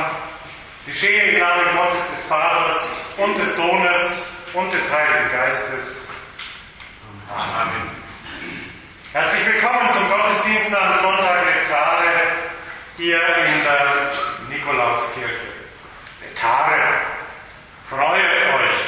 geschehe im Namen Gottes des Vaters und des Sohnes und des Heiligen Geistes. Amen. Herzlich willkommen zum Gottesdienst am Sonntag Letare hier in der Nikolauskirche. Letare, freut euch!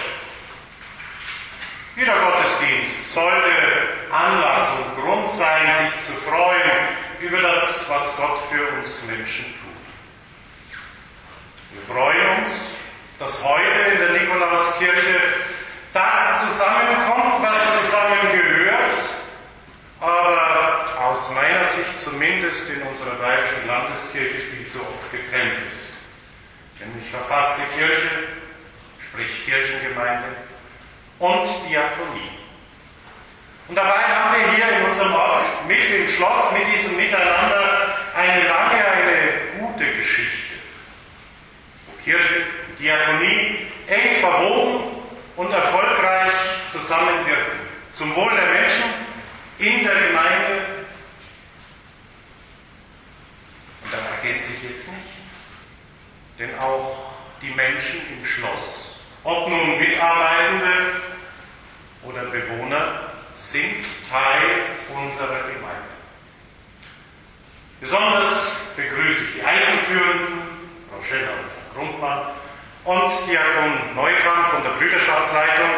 Jeder Gottesdienst sollte Anlass und Grund sein, sich zu freuen über das, was Gott für uns Menschen tut. Wir freuen uns, dass heute in der Nikolauskirche das zusammenkommt, was zusammengehört, aber aus meiner Sicht zumindest in unserer bayerischen Landeskirche viel zu oft getrennt ist. Nämlich verfasste Kirche, sprich Kirchengemeinde, und Diakonie. Und dabei haben wir hier in unserem Ort mit dem Schloss, mit diesem Miteinander eine lange, eine gute Geschichte, wo Kirche und Diakonie eng verwoben und erfolgreich zusammenwirken, zum Wohl der Menschen in der Gemeinde. Und da ergänzt sich jetzt nicht, denn auch die Menschen im Schloss, ob nun Mitarbeitende oder Bewohner, sind Teil unserer Gemeinde. Besonders begrüße ich die Einzuführenden, Frau Scheller und Frau Grundmann, und Diakon Neukamp von der Brüderschaftsleitung.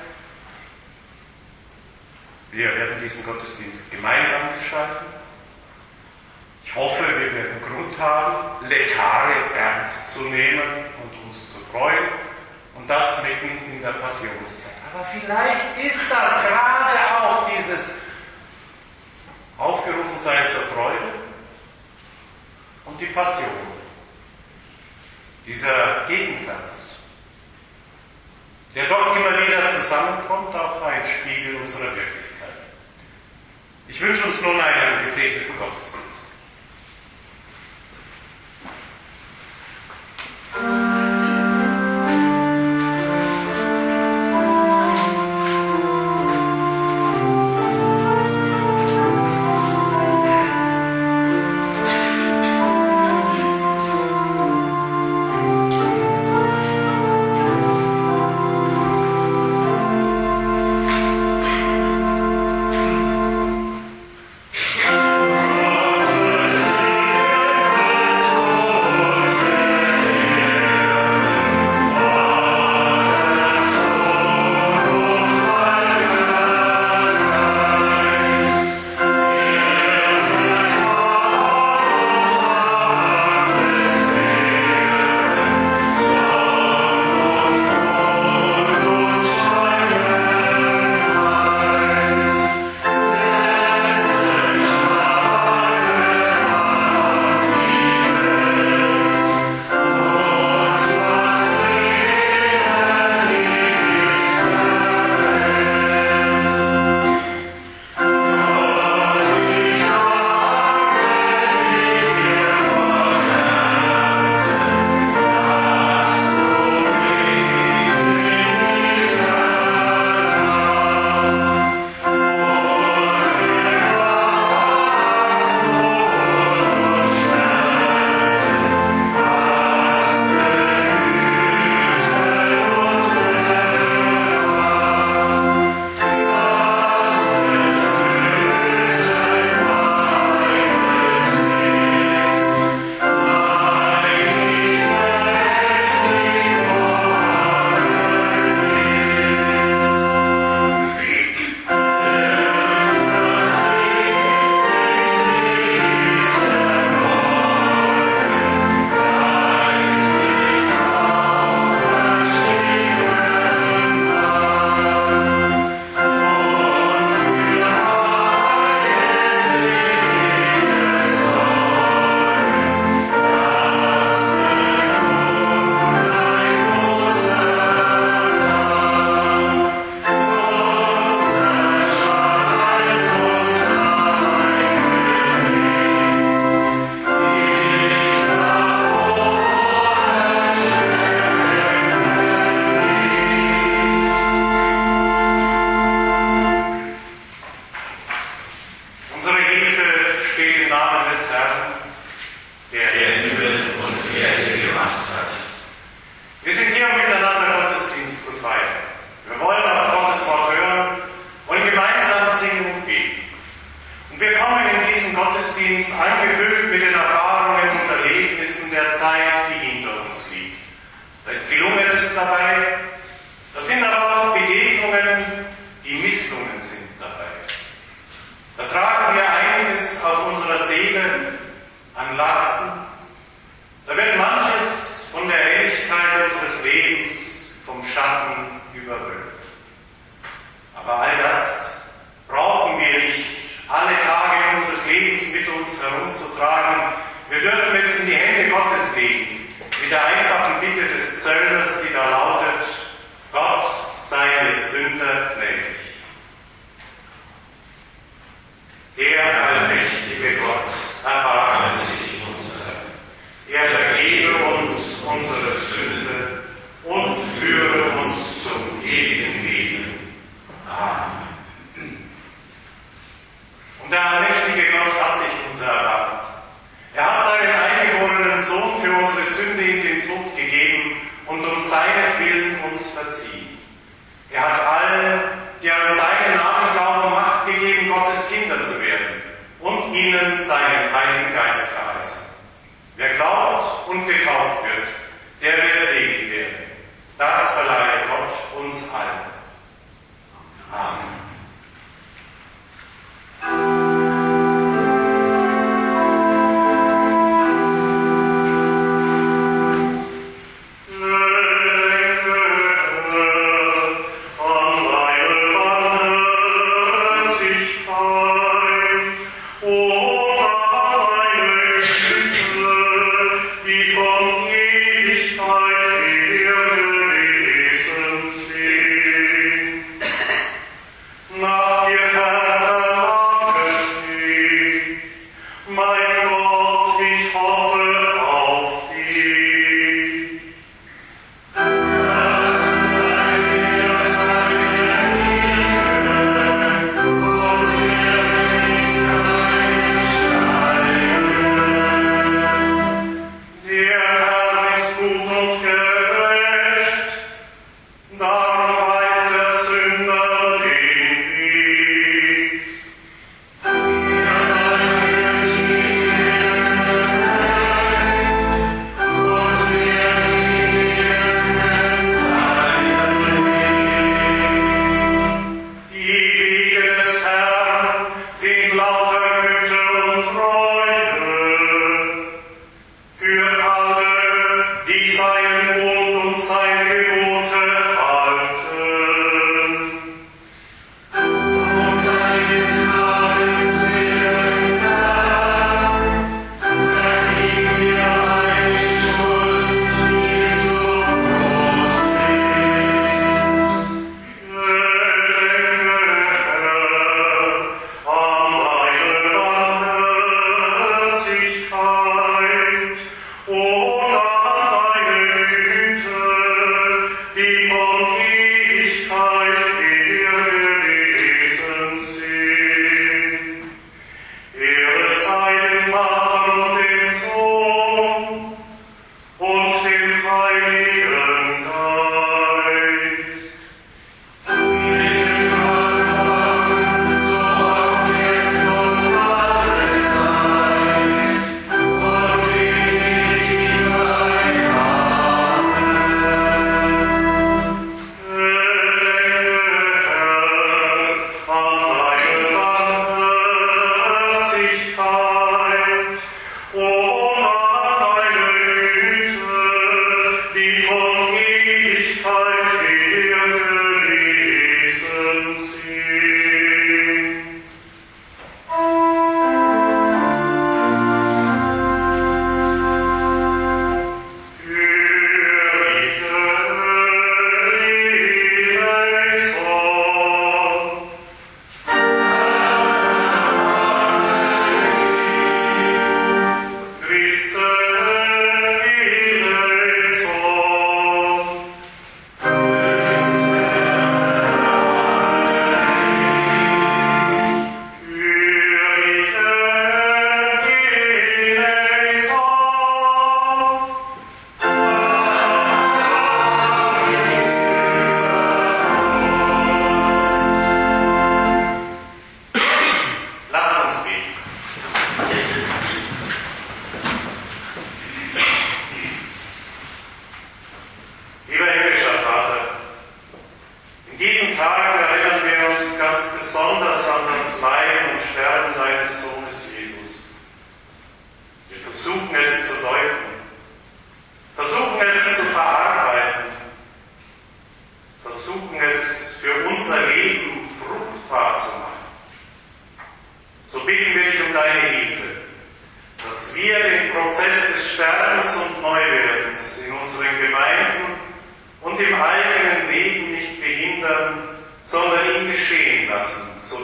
Wir werden diesen Gottesdienst gemeinsam gestalten. Ich hoffe, wir werden Grund haben, Letare ernst zu nehmen und uns zu freuen, und das mitten in der Passionszeit. Aber vielleicht ist das gerade auch dieses Aufgerufensein zur Freude und die Passion. Dieser Gegensatz, der doch immer wieder zusammenkommt, auch ein Spiegel unserer Wirklichkeit. Ich wünsche uns nun einen gesegneten Gottesdienst. Oh Schatten überwölbt. Aber all das brauchen wir nicht alle Tage unseres Lebens mit uns herumzutragen. Wir dürfen es in die Hände Gottes legen, mit der einfachen Bitte des Zöllners, die da lautet: Gott, seine Sünder gnädig. Der allmächtige Gott, erbarme sich unser. Er vergebe uns unsere Sünde und führe uns zum ewigen Leben. Amen. Und der allmächtige Gott hat sich uns erbarmt. Er hat seinen eingeborenen Sohn für unsere Sünde in den Tod gegeben und uns seinetwillen uns verziehen. Er hat allen, die an seinen Namen glauben, Macht gegeben, Gottes Kinder zu werden und ihnen seinen Heiligen Geist verheißen. Wer glaubt und getauft wird, der wird selig werden. Das verleiht Gott uns allen. Amen.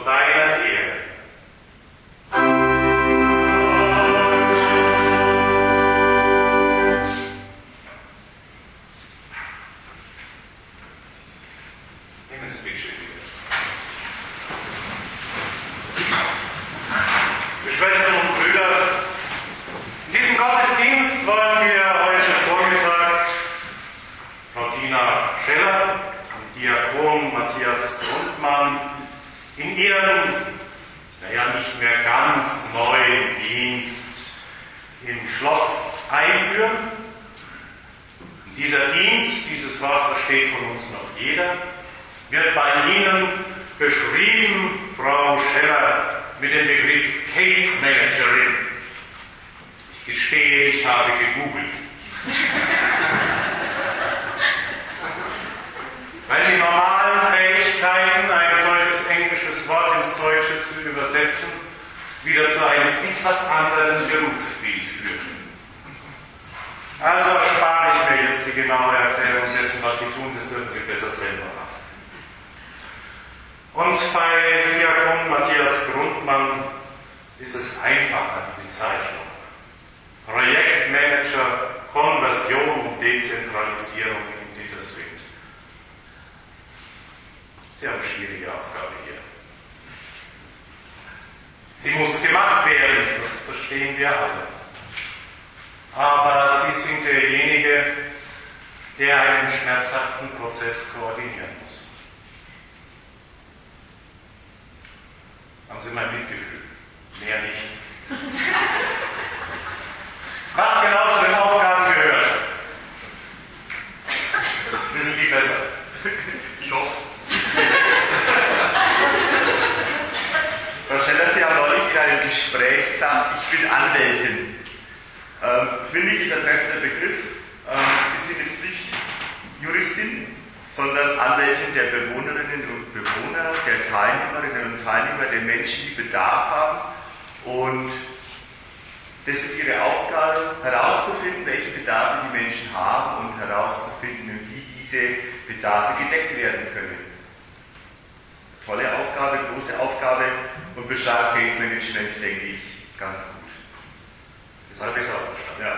deiner Ehre. Schwestern und Brüder, in diesem Gottesdienst wollen wir heute Vormittag Frau Dina Scheller und Diakon Matthias Grundmann in ihren, nicht mehr ganz neuen Dienst im Schloss einführen. Und dieser Dienst, dieses Wort versteht von uns noch jeder, wird bei Ihnen beschrieben, Frau Scheller, mit dem Begriff Case Managerin. Ich gestehe, ich habe gegoogelt. Weil die normalen Fähigkeiten, ein solches englisches Wort ins Deutsche zu übersetzen, wieder zu einem etwas anderen Berufsbild führten. Also erspare ich mir jetzt die genaue Erklärung dessen, was Sie tun, das dürfen Sie besser selber machen. Und bei Diakon Matthias Grundmann ist es einfacher, die Bezeichnung. Projektmanager, Konversion und Dezentralisierung in Ditterswil. Sie haben eine schwierige Aufgabe hier. Sie muss gemacht werden, das verstehen wir alle. Aber Sie sind derjenige, der einen schmerzhaften Prozess koordinieren muss. Haben Sie mein Mitgefühl? Mehr nicht. Was genau zu den Aufgaben gehört? Wissen Sie besser? Ich hoffe. Frau Scheller, Sie haben neulich in einem Gespräch gesagt, ich bin Anwältin. Finde ich, ist ein treffender Begriff. Sie sind jetzt nicht Juristin, sondern Anwältin der Bewohnerinnen und Bewohner, der Teilnehmerinnen und Teilnehmer, der Menschen, die Bedarf haben. Und das ist Ihre Aufgabe, herauszufinden, welche Bedarfe die Menschen haben und herauszufinden, wie diese Bedarfe gedeckt werden können. Tolle Aufgabe, große Aufgabe und beschreibt Case Management, denke ich, ganz gut. Das habe ich auch verstanden. Ja.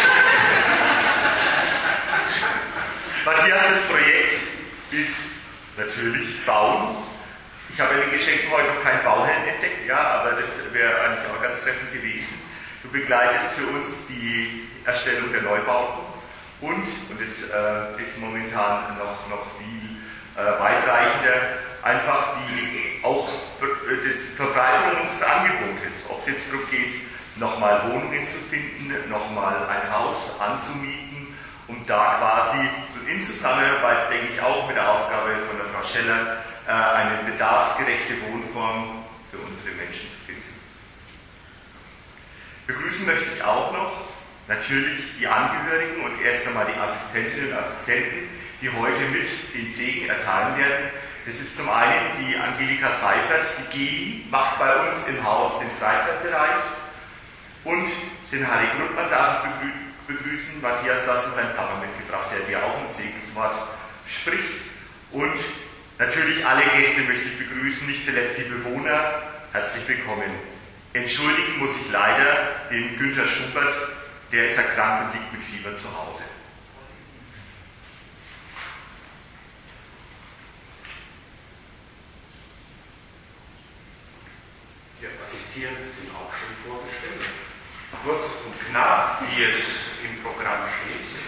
Matthias, das Projekt ist natürlich Bauen. Ich habe in den Geschenken heute noch keinen Bauherrn entdeckt, ja, aber das wäre eigentlich auch ganz treffend gewesen. Du begleitest für uns die Erstellung der Neubauten und das ist momentan noch viel weitreichender, einfach die auch die Verbreitung unseres Angebotes, ob es jetzt darum geht, nochmal Wohnungen zu finden, nochmal ein Haus anzumieten, um da quasi in Zusammenarbeit, denke ich, auch mit der Aufgabe von der Frau Scheller, eine bedarfsgerechte Wohnform für unsere Menschen zu finden. Begrüßen möchte ich auch noch natürlich die Angehörigen und erst einmal die Assistentinnen und Assistenten, die heute mit den Segen erteilen werden. Das ist zum einen die Angelika Seifert, die GI, macht bei uns im Haus den Freizeitbereich. Und den Harry Grundmann darf ich begrüßen. Matthias hat seinen Papa mitgebracht, der dir auch ein Segenswort spricht. Und natürlich alle Gäste möchte ich begrüßen, nicht zuletzt die Bewohner. Herzlich willkommen. Entschuldigen muss ich leider den Günther Schubert, der ist erkrankt und liegt mit Fieber zu Hause. Die Assistierenden sind auch schon vorgestellt. Kurz und knapp, wie es im Programm steht.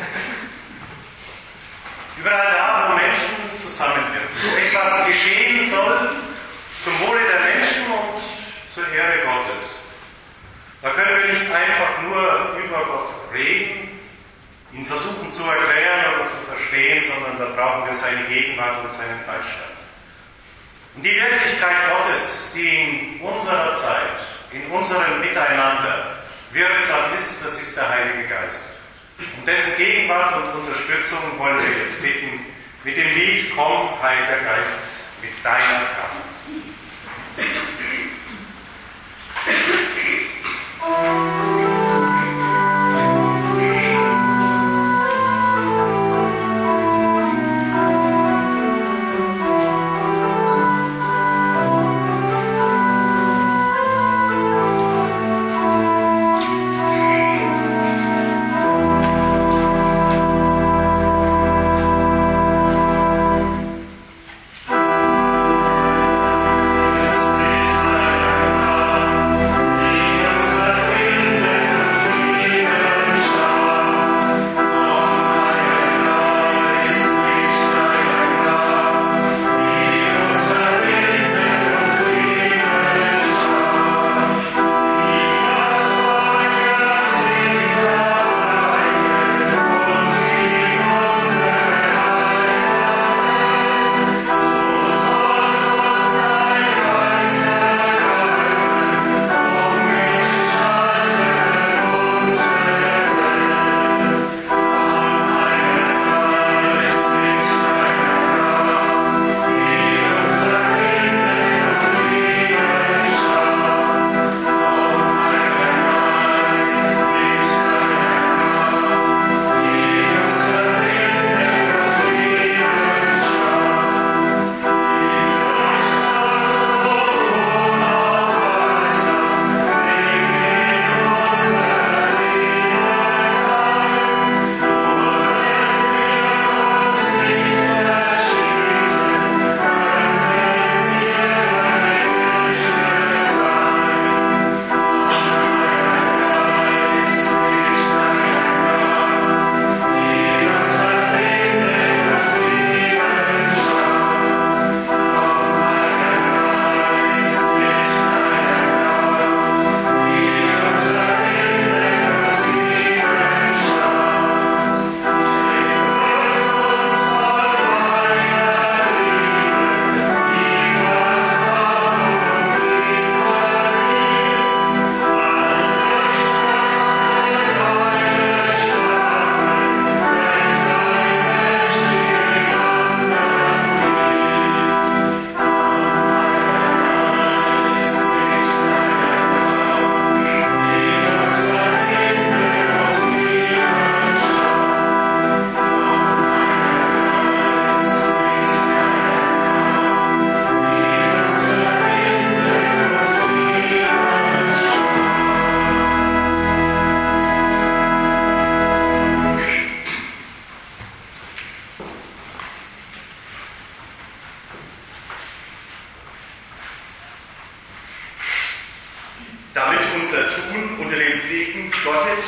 Überall da, wo Menschen zusammenwirken, wo etwas geschehen soll, zum Wohle der Menschen und zur Ehre Gottes. Da können wir nicht einfach nur über Gott reden, ihn versuchen zu erklären oder zu verstehen, sondern da brauchen wir seine Gegenwart und seinen Beistand. Und die Wirklichkeit Gottes, die in unserer Zeit, in unserem Miteinander wirksam ist, das ist der Heilige Geist. Um dessen Gegenwart und Unterstützung wollen wir jetzt bitten, mit dem Lied Komm, Heiliger Geist, mit deiner Kraft.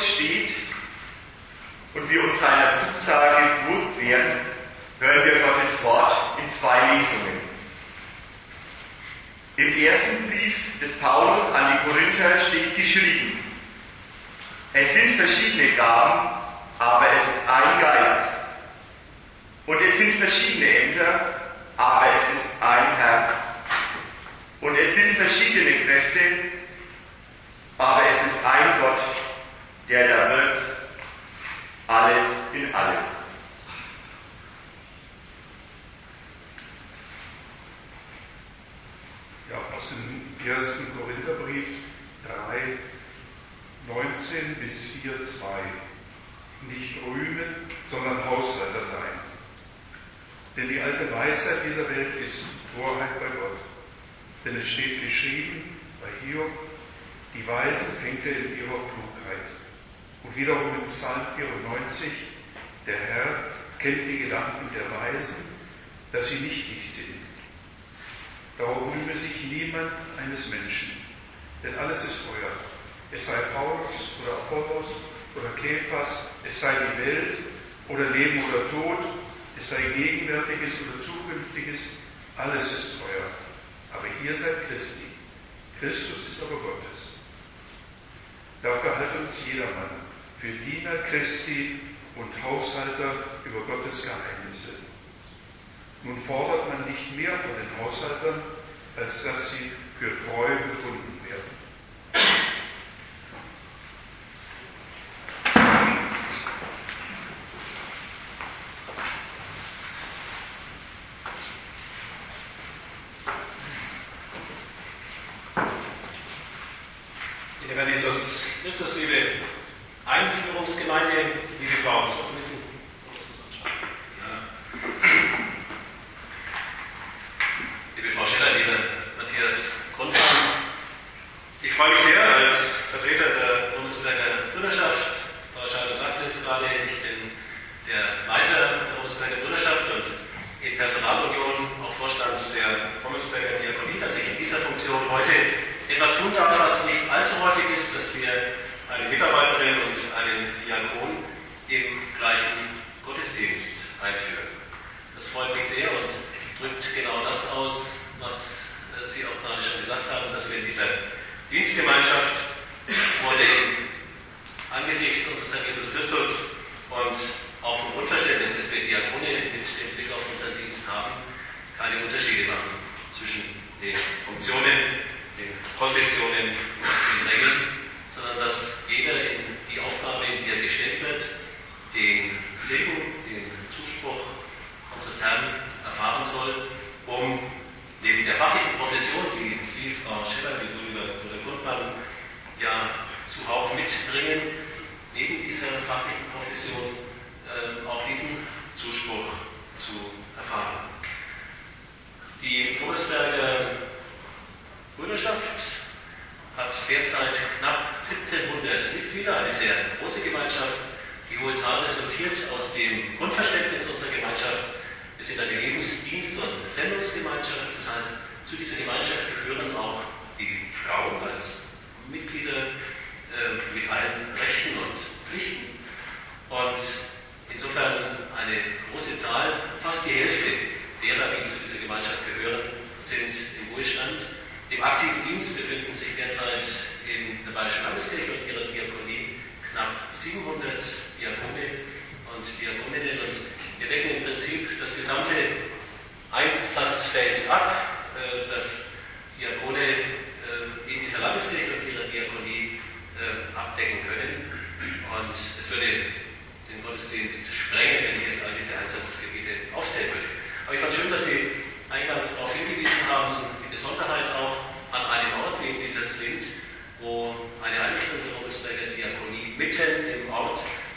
uns steht und wir uns seiner Zusage bewusst werden, hören wir Gottes Wort in 2 Lesungen. Im ersten Brief des Paulus an die Korinther steht geschrieben: Es sind verschiedene Gaben, aber es ist ein Geist. Und es sind verschiedene Ämter, aber es ist ein Herr. Und es sind verschiedene Kräfte, aber es ist ein Gott, der da wirkt, alles in allem. Ja, aus dem 1. Korintherbrief 3, 19 bis 4, 2. Nicht rühmen, sondern Haushalter sein. Denn die alte Weisheit dieser Welt ist Torheit bei Gott. Denn es steht geschrieben bei Hiob: Die Weisen fängt er in ihrer Klugheit. Und wiederum im Psalm 94: Der Herr kennt die Gedanken der Weisen, dass sie nichtig sind. Darum rühme sich niemand eines Menschen, denn alles ist euer. Es sei Paulus oder Apollos oder Kephas, es sei die Welt oder Leben oder Tod, es sei Gegenwärtiges oder Zukünftiges, alles ist euer. Aber ihr seid Christi. Christus ist aber Gottes. Dafür halte uns jedermann für Diener Christi und Haushalter über Gottes Geheimnisse. Nun fordert man nicht mehr von den Haushaltern, als dass sie für treu befunden werden. In der Herr Jesus Christus, liebe Einführungsgemeinde, liebe Frauen, so ein bisschen anschauen. Ja. Liebe Frau Scheller, lieber Matthias Grundmann, ich freue mich sehr als Vertreter der Bundesberger Brüderschaft. Frau Scheller sagte es gerade, ich bin der Leiter der Bundesberger Brüderschaft und in Personalunion auch Vorstand der Bundesberger Diakonie, dass ich in dieser Funktion heute etwas tun darf, was nicht allzu häufig ist, dass wir eine Mitarbeiterin und einen Diakon im gleichen Gottesdienst einführen. Das freut mich sehr und drückt genau das aus, was Sie auch gerade schon gesagt haben, dass wir in dieser Dienstgemeinschaft vor dem Angesicht unseres Herrn Jesus Christus und auch vom Grundverständnis, dass wir Diakone mit dem Blick auf unseren Dienst haben, keine Unterschiede machen zwischen den Funktionen, den Positionen und den Rängen, sondern dass jeder in die Aufgabe, in die er gestellt wird, den Segen, den Zuspruch unseres Herrn erfahren soll, um neben der fachlichen Profession, die Sie, Frau Scheller, wie Bruder Grundmann, ja zuhauf mitbringen, neben dieser fachlichen Profession auch diesen Zuspruch zu erfahren. Die Bundesberger Brüderschaft hat derzeit knapp 1700 Mitglieder, eine sehr große Gemeinschaft. Die hohe Zahl resultiert aus dem Grundverständnis unserer Gemeinschaft. Wir sind eine Lebensdienst- und Sendungsgemeinschaft. Das heißt, zu dieser Gemeinschaft gehören auch die Frauen als Mitglieder mit allen Rechten und Pflichten. Und insofern eine große Zahl, fast die Hälfte derer, die zu dieser Gemeinschaft gehören, sind im Ruhestand. Im aktiven Dienst befinden sich derzeit in der Bayerischen Landeskirche und ihrer Diakonie knapp 700 Diakone und Diakoninnen, und wir decken im Prinzip das gesamte Einsatzfeld ab, das Diakone in dieser Landeskirche und ihrer Diakonie abdecken können. Und es würde den Gottesdienst sprengen, wenn ich jetzt all diese Einsatzgebiete aufzählen würde. Aber ich fand schön, dass Sie eingangs darauf hingewiesen haben, die Besonderheit auch an einem Ort wie in Dieterswind, wo eine Einrichtung der Bundesberger Diakonie mitten im Ort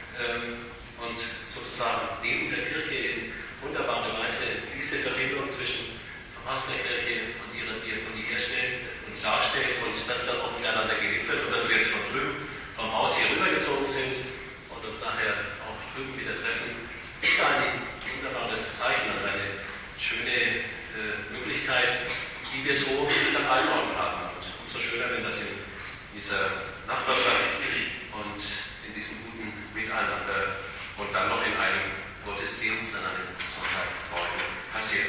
und sozusagen neben der Kirche in wunderbarer Weise diese Verbindung zwischen der Pastorenkirche und ihrer Diakonie herstellt und darstellt und das dann auch miteinander gelebt wird und dass wir jetzt von drüben vom Haus hier rübergezogen sind und uns nachher auch drüben wieder treffen, ist ein wunderbares Zeichen und eine schöne Möglichkeit, die wir so nicht an allen Orten haben. Und umso schöner, wenn das in dieser Nachbarschaft und in Gottesdienst an einem Sonntagmorgen passiert.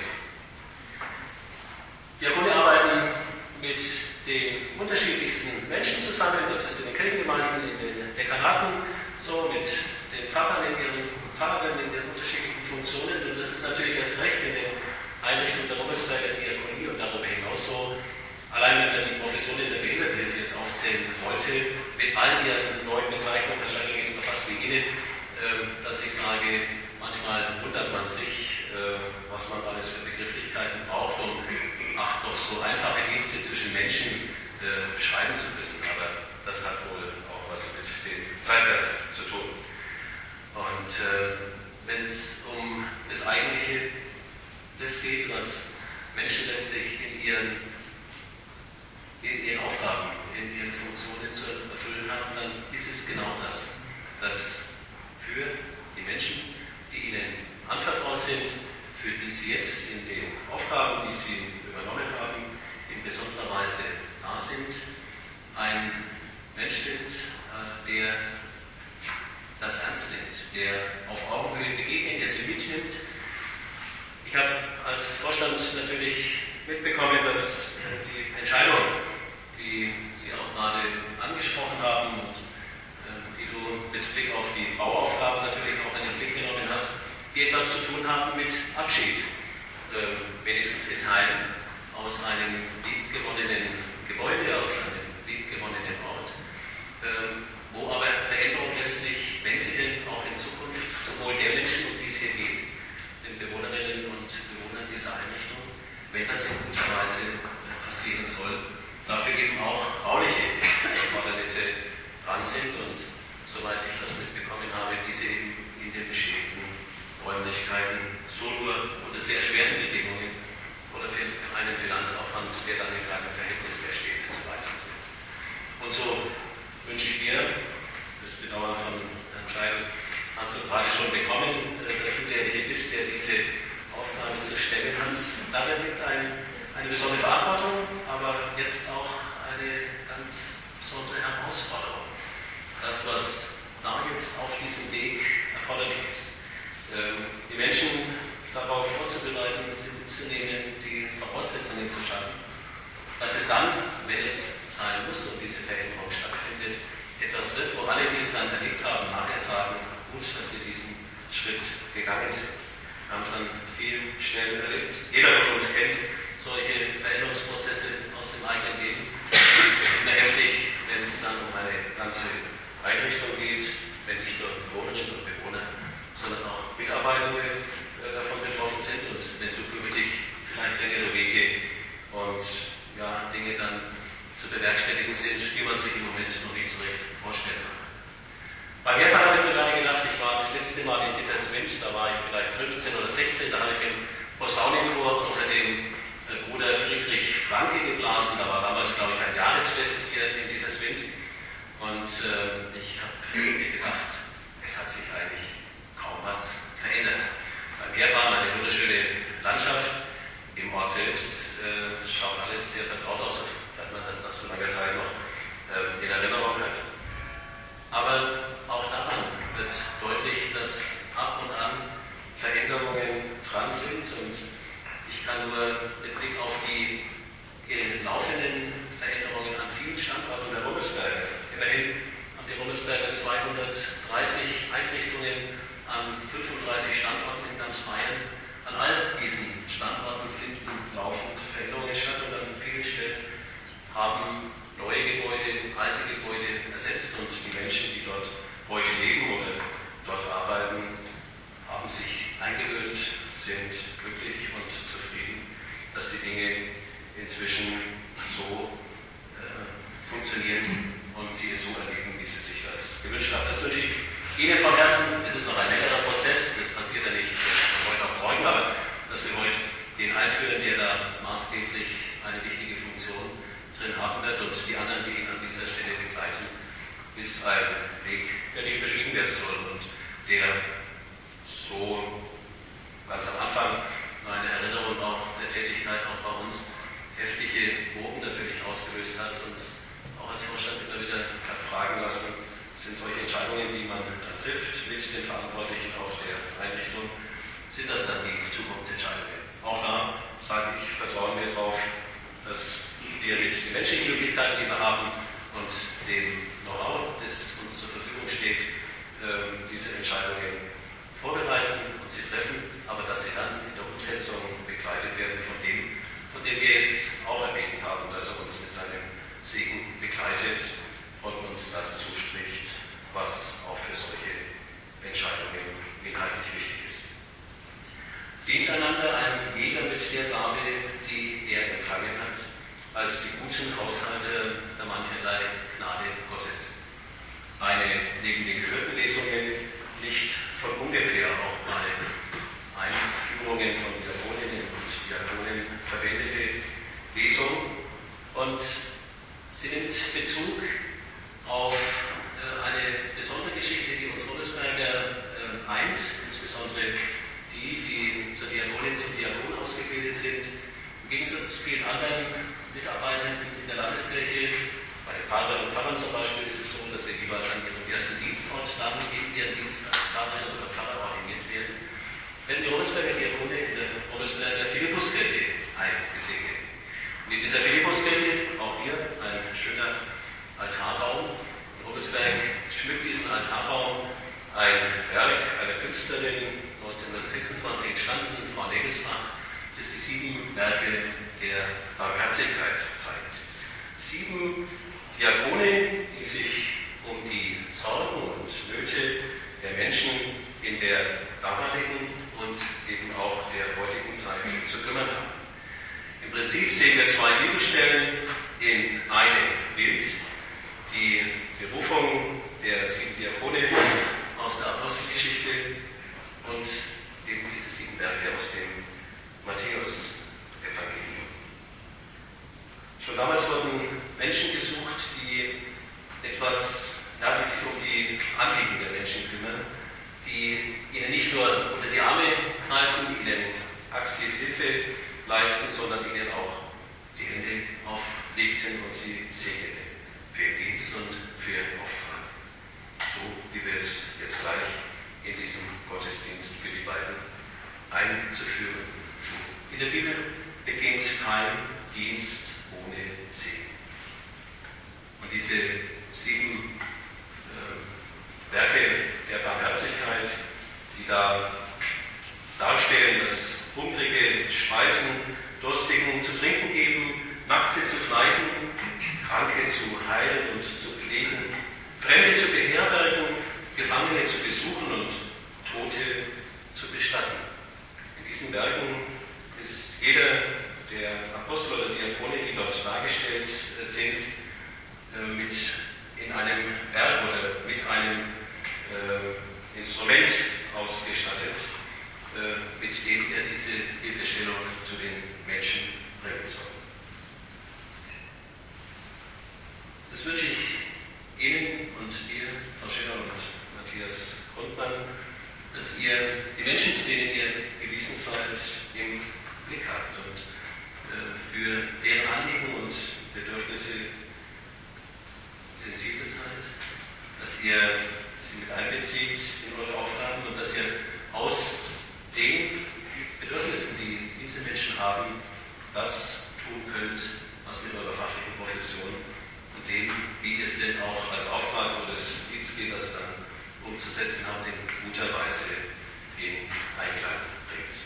Diakone arbeiten mit den unterschiedlichsten Menschen zusammen, das ist in den Kirchengemeinden, in den Dekanaten so, mit den Pfarrern in ihren Pfarrern in den unterschiedlichen Funktionen, und das ist natürlich erst recht in den Einrichtungen der Rummelsberger Diakonie und darüber hinaus so. Allein wenn man die Profession in der Behindertenhilfe jetzt aufzählen wollte, mit all ihren neuen Bezeichnungen, wahrscheinlich geht es mir fast wie Ihnen, dass ich sage, manchmal wundert man sich, was man alles für Begrifflichkeiten braucht, um doch so einfache Dienste zwischen Menschen beschreiben zu müssen. Aber das hat wohl auch was mit dem Zeitgeist zu tun. Und wenn es um das Eigentliche das geht, was Menschen letztlich in ihren Aufgaben, in ihren Funktionen zu erfüllen haben, dann ist es genau das, dass für die Menschen, die ihnen anvertraut sind, für die sie jetzt in den Aufgaben, die sie übernommen haben, in besonderer Weise da sind, ein Mensch sind, der das ernst nimmt, der auf Augenhöhe begegnet, der sie mitnimmt. Ich habe als Vorstand natürlich mitbekommen, dass die Entscheidung, die Sie auch gerade angesprochen haben und die du mit Blick auf die Bauaufgaben natürlich auch in den Blick genommen hast, die etwas zu tun haben mit Abschied, wenigstens in Teilen, aus einem liebgewonnenen Gebäude, aus einem liebgewonnenen Ort, wo aber Veränderung letztlich, wenn sie denn auch in Zukunft zum Wohl der Menschen, um die es hier geht, den Bewohnerinnen und Bewohnern dieser Einrichtung, wenn das in guter Weise passieren soll, dafür eben auch bauliche Erfordernisse dran sind und, soweit ich das mitbekommen habe, diese eben in den beschädigten Räumlichkeiten so nur unter sehr schweren Bedingungen oder für einen Finanzaufwand, der dann in keinem Verhältnis mehr steht, zu leisten sind. Und so wünsche ich dir, das Bedauern von Herrn Scheidel hast du gerade schon bekommen, dass du derjenige bist, der diese Aufgabe zu stellen hat. Darin liegt eine besondere Verantwortung, aber jetzt auch eine ganz besondere Herausforderung. Das, was da jetzt auf diesem Weg erforderlich ist, die Menschen darauf vorzubereiten, sie mitzunehmen, die Voraussetzungen zu schaffen, dass es dann, wenn es sein muss und diese Veränderung stattfindet, etwas wird, wo alle, die es dann erlebt haben, nachher sagen, gut, dass wir diesen Schritt gegangen sind. Wir haben es dann viel schnell erlebt. Jeder von uns kennt solche Veränderungsprozesse aus dem eigenen Leben. Es ist immer heftig, wenn es dann um eine ganze Einrichtung geht, wenn nicht nur Bewohnerinnen und Bewohner, sondern auch Mitarbeitende davon betroffen sind und wenn zukünftig vielleicht längere Wege und ja, Dinge dann zu bewerkstelligen sind, die man sich im Moment noch nicht so recht vorstellen kann. Beim Herfahren habe ich mir gerade gedacht, ich war das letzte Mal in Ditterswind, da war ich vielleicht 15 oder 16, da habe ich im Posaunenchor unter dem Bruder Friedrich Franke geblasen, da war damals, glaube ich, ein Jahresfest hier in Ditterswind und ich habe mir gedacht, es hat sich eigentlich kaum was verändert. Beim Herfahren eine wunderschöne Landschaft, im Ort selbst schaut alles sehr vertraut aus, sofern man das nach so langer Zeit noch in Erinnerung hat. Aber auch daran wird deutlich, dass ab und an Veränderungen dran sind und ich kann nur mit Blick auf die laufenden Veränderungen an vielen Standorten der Rummelsberger, immerhin haben die Rummelsberger 230 Einrichtungen an 35 Standorten in ganz Bayern. An all diesen Standorten finden laufend Veränderungen statt und an vielen Stellen haben neue Gebäude, alte Gebäude ersetzt und die Menschen, die dort heute leben oder dort arbeiten, haben sich eingewöhnt, sind glücklich und zufrieden, dass die Dinge inzwischen so funktionieren und sie es so erleben, wie sie sich das gewünscht haben. Das wünsche ich Ihnen von Herzen. Es ist noch ein längerer Prozess, das passiert ja nicht von heute auf morgen, aber dass wir heute den einführen, der da maßgeblich eine wichtige Funktion drin haben wird und die anderen, die ihn an dieser Stelle begleiten, ist ein Weg, der nicht verschwiegen werden soll und der so ganz am Anfang meine Erinnerung auch der Tätigkeit auch bei uns heftige Wogen natürlich ausgelöst hat, uns auch als Vorstand immer wieder fragen lassen, sind solche Entscheidungen, die man trifft mit den Verantwortlichen auch der Einrichtung, wir mit den menschlichen Möglichkeiten, die wir haben, und dem Know-how, das uns zur Verfügung steht, diese Entscheidungen vorbereiten und sie treffen, aber dass sie dann in der Umsetzung begleitet werden von dem wir jetzt auch erbeten haben, dass er uns mit seinem Segen begleitet und uns das zuspricht, was auch für solche Entscheidungen inhaltlich wichtig ist. Dient einander ein jeder mit der Gabe, die er empfangen hat, als die guten Haushalte der mancherlei Gnade Gottes. Eine neben den gehörten Lesungen nicht von ungefähr auch bei Einführungen von Diakoninnen und Diakonen verwendete Lesung, und sie nimmt Bezug auf eine besondere Geschichte, die uns Rudelsberger eint, insbesondere die zur Diakonin, zum Diakon ausgebildet sind. Im Gegensatz zu vielen anderen Mitarbeitern in der Landeskirche, bei den Pfarrerinnen und Pfarrern zum Beispiel, ist es so, dass sie jeweils an ihrem ersten Dienstort dann in ihren Dienst als Pfarrerin oder Pfarrer ordiniert werden die Rudelsberger Diakone in der Rudelsberger Philippuskirche eingesegnet. Und in dieser Philippuskirche, auch hier ein schöner Altarraum. In Rudelsberg schmückt diesen Altarraum ein Werk einer Künstlerin, 1926 entstanden, Frau Negelsbach, das die 7 Werke der Barmherzigkeit zeigt. 7 Diakone, die sich um die Sorgen und Nöte der Menschen in der damaligen und eben auch der heutigen Zeit zu kümmern haben. Im Prinzip sehen wir 2 Bibelstellen in einem Bild. Die Berufung der 7 Diakone aus der Apostelgeschichte und eben diese 7 Werke aus dem Matthäus-Evangelium. Schon damals wurden Menschen gesucht, die sich um die Anliegen der Menschen kümmern, die ihnen nicht nur unter die Arme greifen, ihnen aktiv Hilfe leisten, sondern ihnen auch die Hände auflegten und sie segneten für ihren Dienst und für ihren Auftrag. So wie wir es jetzt gleich in diesem Gottesdienst für die beiden einzuführen tun. In der Bibel beginnt kein Dienst ohne Segen. Und diese 7 Werke der Barmherzigkeit, die da darstellen, dass Hungrige speisen, Durstigen zu trinken geben, Nackte zu kleiden, Kranke zu heilen und zu pflegen, Fremde zu beherbergen, Gefangene zu besuchen und Tote zu bestatten. In diesen Werken ist jeder der Apostel oder Diakone, die dort dargestellt sind, mit in einem Werk oder mit einem Instrument ausgestattet, mit dem er diese Hilfestellung zu den Menschen bringen soll. Das wünsche ich Ihnen und dir, Frau Schiller und Matthias Grundmann, dass ihr die Menschen, zu denen ihr gewiesen seid, im Blick habt und für deren Anliegen und Bedürfnisse sensibel seid, dass ihr sie mit einbezieht in eure Aufgaben und dass ihr aus den Bedürfnissen, die diese Menschen haben, das tun könnt, was mit eurer fachlichen Profession und dem, wie ihr es denn auch als Auftrag eures Dienstgebers dann umzusetzen habt, in guter Weise in Einklang bringt.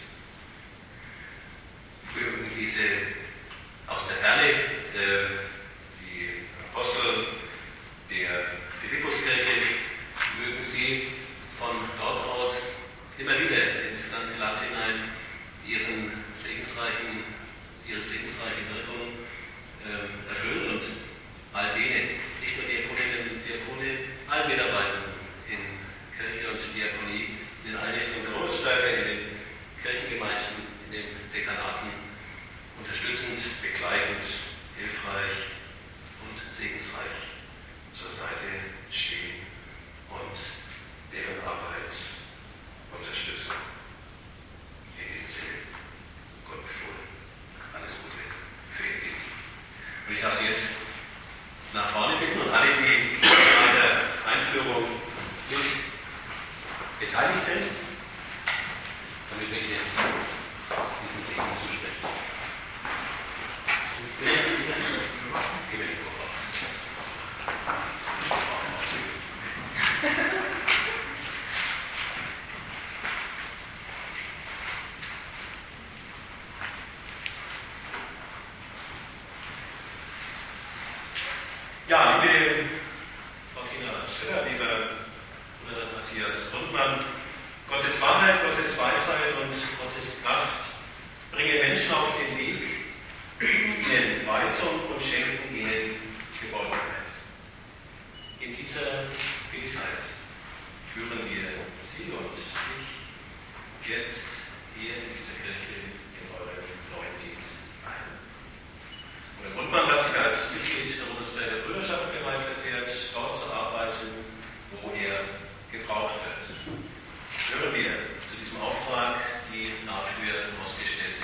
Für diese aus der Ferne die Apostel der Philippuskirche, mögen sie von dort aus immer wieder ins ganze Land hinein ihre segensreiche Wirkung erfüllen und all denen, nicht nur Diakoninnen und Diakone, allen Mitarbeitern in Kirche und Diakonie, in den Einrichtungen der Rudelsberger, in den Kirchengemeinden, in den Dekanaten, unterstützend, begleitend, hilfreich und segensreich zur Seite stehen und deren Arbeit unterstützen. In diesem Sinne, Gott befohlen. Alles Gute für Ihren Dienst. Und ich darf Sie jetzt nach vorne bitten und alle, die an der Einführung mit beteiligt sind, damit wir Ihnen diesen Segen zusprechen. Ja, liebe Frau Tina Schiller, lieber Bruder Matthias Grundmann, Gottes Wahrheit, Gottes Weisheit und Gottes Kraft bringen Menschen auf den Weg, geben ihnen Weisung und schenken ihnen Geborgenheit. In dieser Gewissheit führen wir Sie und mich jetzt hier in dieser Kirche in euren neuen Dienst ein. Bruder Grundmann hat sich als Mitglied der Bundesberger Brüderschaft geleitet wird, dort zu arbeiten, wo er gebraucht wird. Hören wir zu diesem Auftrag die dafür ausgestellte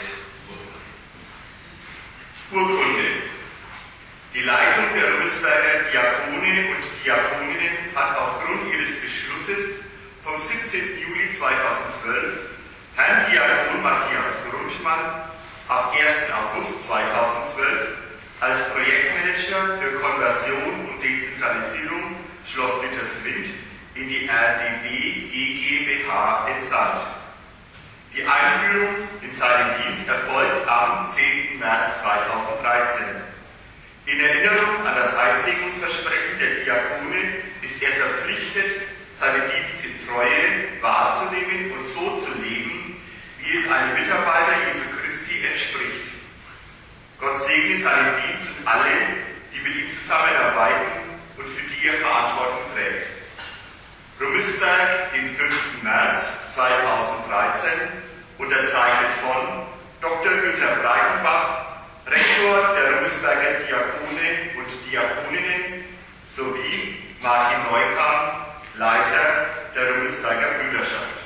Urkunde. Urkunde. Die Leitung der Rummelsberger Diakone und Diakoninnen hat aufgrund ihres Beschlusses vom 17. Juli 2012 Herrn Diakon Matthias Grundmann ab 1. August 2012 als Projektmanager für Konversion und Dezentralisierung Schloss Ditterswind in die RDB GmbH entsandt. Die Einführung in seinen Dienst erfolgt am 10. März 2013. In Erinnerung an das Einsegnungsversprechen der Diakone ist er verpflichtet, seinen Dienst in Treue wahrzunehmen und so zu leben, wie es einem Mitarbeiter Jesu Christi entspricht. Gott segne seinen Dienst und alle, die mit ihm zusammenarbeiten und für die er Verantwortung trägt. Rummelsberg, den 5. März 2013, unterzeichnet von Dr. Günter Breitenbach, Rektor der Rummelsberger Diakone und Diakoninnen, sowie Martin Neukamp, Leiter der Rummelsberger Brüderschaft.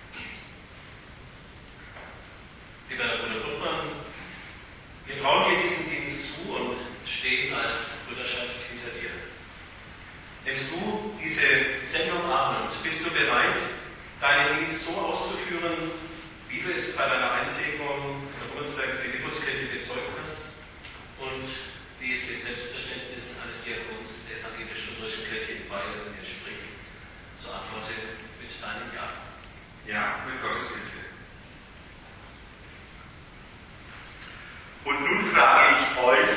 Lieber Bruder Grundmann, wir trauen dir diesen Dienst zu und stehen als Brüderschaft hinter dir. Nimmst du diese Sendung an und bist du bereit, deinen Dienst so auszuführen, wie du es bei deiner Einsegnung in der Rummelsberger Philippuskirche bezeugt hast und wie es dem Selbstverständnis eines Diakons der evangelischen Lutherischen Kirche in Bayern entspricht? So antworte mit deinem Ja. Ja, mit Gottes Hilfe. Und nun frage ich euch,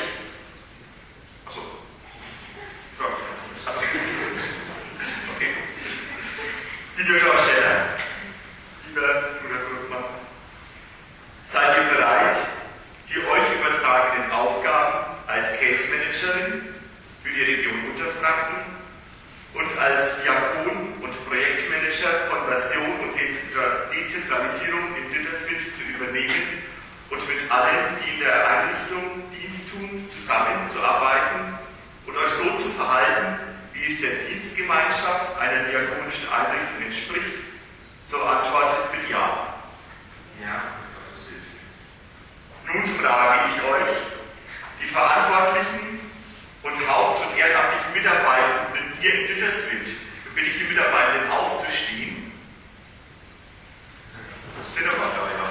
okay. Liebe Frau Scheller, lieber Bruder Grundmann, seid ihr bereit, die euch übertragenen Aufgaben als Case Managerin für die Region Unterfranken und als Diakon und Projektmanager Konversion und Dezentralisierung in Ditterswind zu übernehmen und mit allen, die in der Einrichtung Dienst tun, zusammenzuarbeiten und euch so zu verhalten, wie es der Dienstgemeinschaft einer diakonischen Einrichtung entspricht, so antwortet mit Ja. Ja. Nun frage ich euch, die Verantwortlichen und Haupt- und ehrenamtlichen Mitarbeitenden hier in Ditterswind, bitte ich die Mitarbeitenden aufzustehen. Sind doch mal dabei.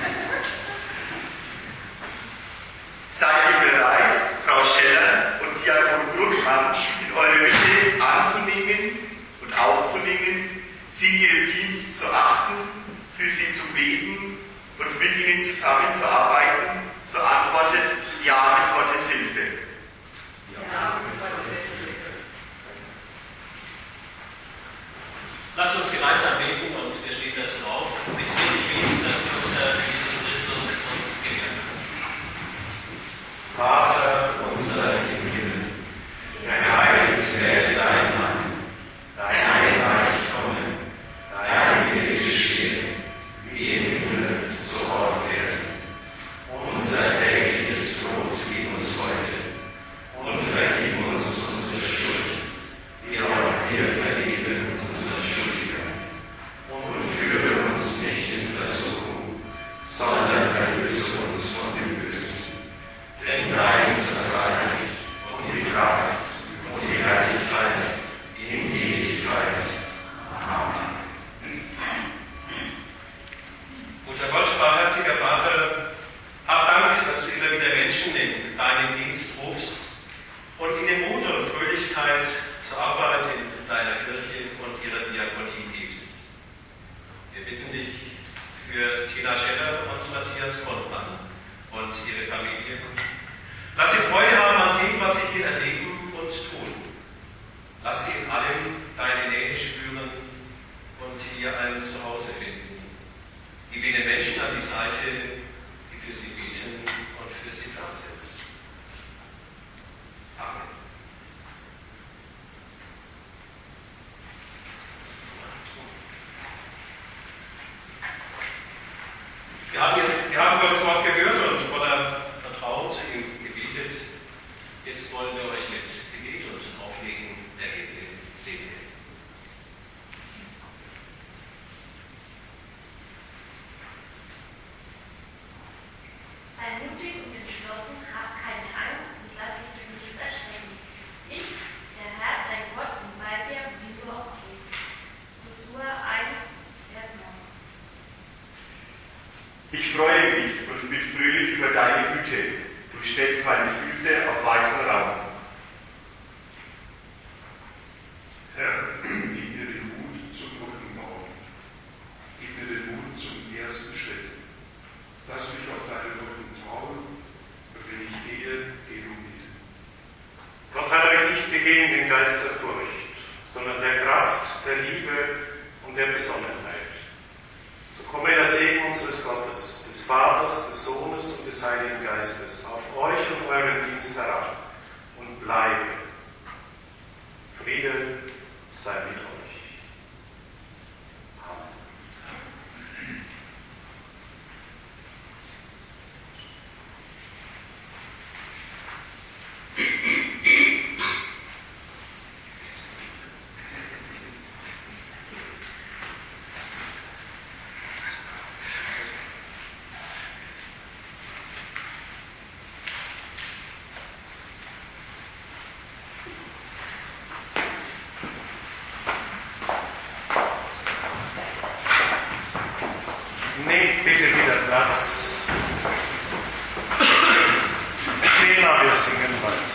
Seid ihr bereit, Frau Scheller und Diakon Grundmann in eure Mitte anzunehmen und aufzunehmen, sie in ihrem Dienst zu achten, für sie zu beten und mit ihnen zusammenzuarbeiten? So antwortet Ja mit Gottes Hilfe. Ja, mit Gottes Hilfe. Lasst uns gemeinsam beten und wir stehen dazu auf, mit dem Gebet, das unser Jesus Christus uns gelehrt hat. Vater unser im Himmel, geheiligt werde dein Name, dein Reich komme, dein Wille geschehe, wie im Himmel, so auf Erden. Unser tägliches Brot gib uns heute und vergib uns unsere Schuld, die auch wir vergeben unseren Schuldigern. Und führe uns nicht in Versuchung, sondern erlöse uns von dem Bösen. Denn dein ist das Reich und die Kraft und die Herrlichkeit in Ewigkeit. Amen. Guter Gott, barmherziger Vater, hab Dank, dass du immer wieder Menschen in deinen Dienst rufst, Tina Scheller und Matthias Grundmann und ihre Familie. Lass sie Freude haben an dem, was sie hier erleben und tun. Lass sie in allem deine Nähe spüren und hier ein Zuhause finden. Gib ihnen Menschen an die Seite, die für sie beten und für sie da sind. Amen. Wir haben Gottes Wort gehört und voller Vertrauen zu ihm gebetet. Jetzt wollen wir euch mit Gebet und Auflegen der Bibel segnen. Sei mutig und entschlossen, hab keine Angst und lass dich durch nichts erschrecken. Ich, der Herr, dein Gott, bin bei dir, wie du auch gehst. Josua 1, Vers 9. Ich freue mich und bin fröhlich über deine Güte. Du stellst meine Füße auf weißen Raum. Herr, gib mir den Mut zum Brückenbau. Gib mir den Mut zum ersten Schritt. Lass mich auf deine Brücken trauen, und wenn ich gehe, geh du mit. Gott hat euch nicht gegeben den Geist der Furcht, sondern der Kraft, der Liebe und der Besonnenheit. So komme der Segen unseres Gottes, des Vaters, des Sohnes und des Heiligen Geistes auf euch und euren Dienst herab und bleibe. Friede sei mit euch. Amen. Nehmt bitte wieder Platz. Thema, wir singen was.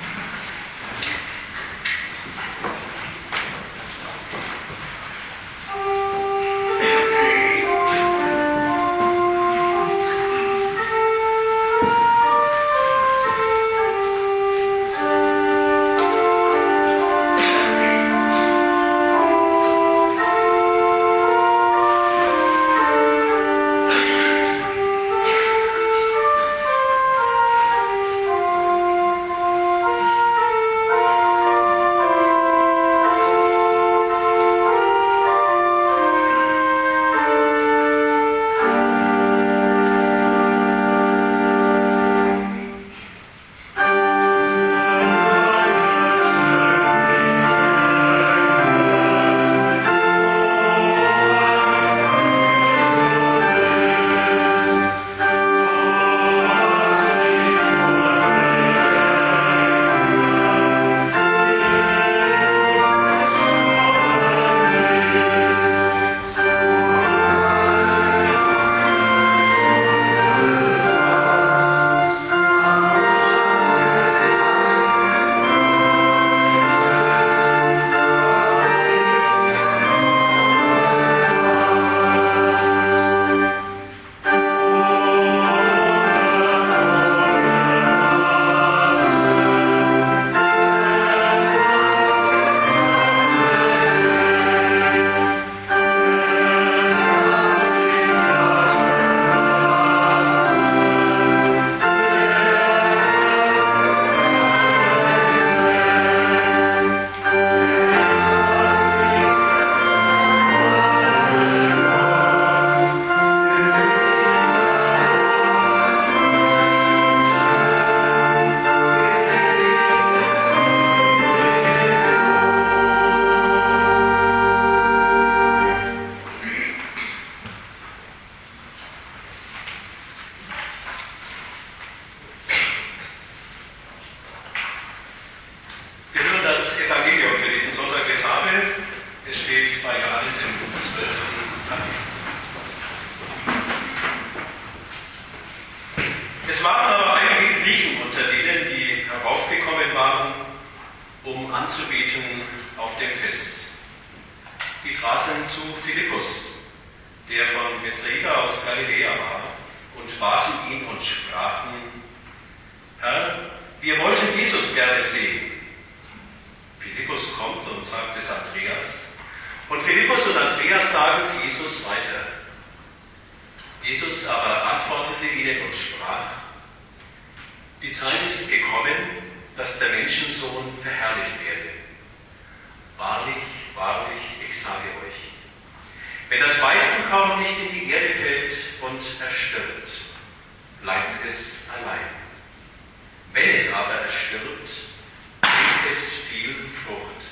Es waren aber einige Griechen unter denen, die heraufgekommen waren, um anzubeten auf dem Fest. Die traten zu Philippus, der von Bethsaida aus Galiläa war, und baten ihn und sprachen: Herr, wir wollten Jesus gerne sehen. Philippus kommt und sagt es Andreas, und Philippus und Andreas sagen es Jesus weiter. Jesus aber antwortete ihnen und sprach: Die Zeit ist gekommen, dass der Menschensohn verherrlicht werde. Wahrlich, wahrlich, ich sage euch, wenn das Weizenkorn nicht in die Erde fällt und erstirbt, bleibt es allein. Wenn es aber erstirbt, bringt es viel Frucht.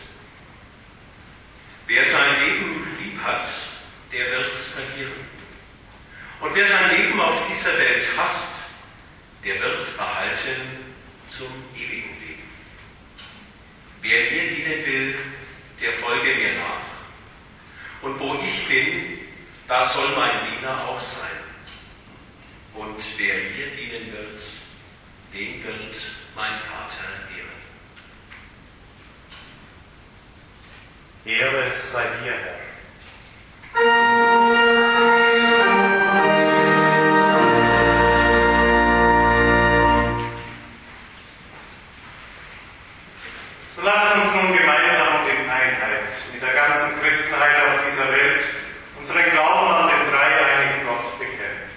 Wer sein Leben lieb hat, der wird's verlieren. Und wer sein Leben auf dieser Welt hasst, der wird's behalten zum ewigen Leben. Wer mir dienen will, der folge mir nach. Und wo ich bin, da soll mein Diener auch sein. Und wer mir dienen wird, den wird mein Vater ehren. Ehre sei dir, Herr. So lasst uns nun gemeinsam und in Einheit mit der ganzen Christenheit auf dieser Welt unseren Glauben an den dreieinigen Gott bekennen.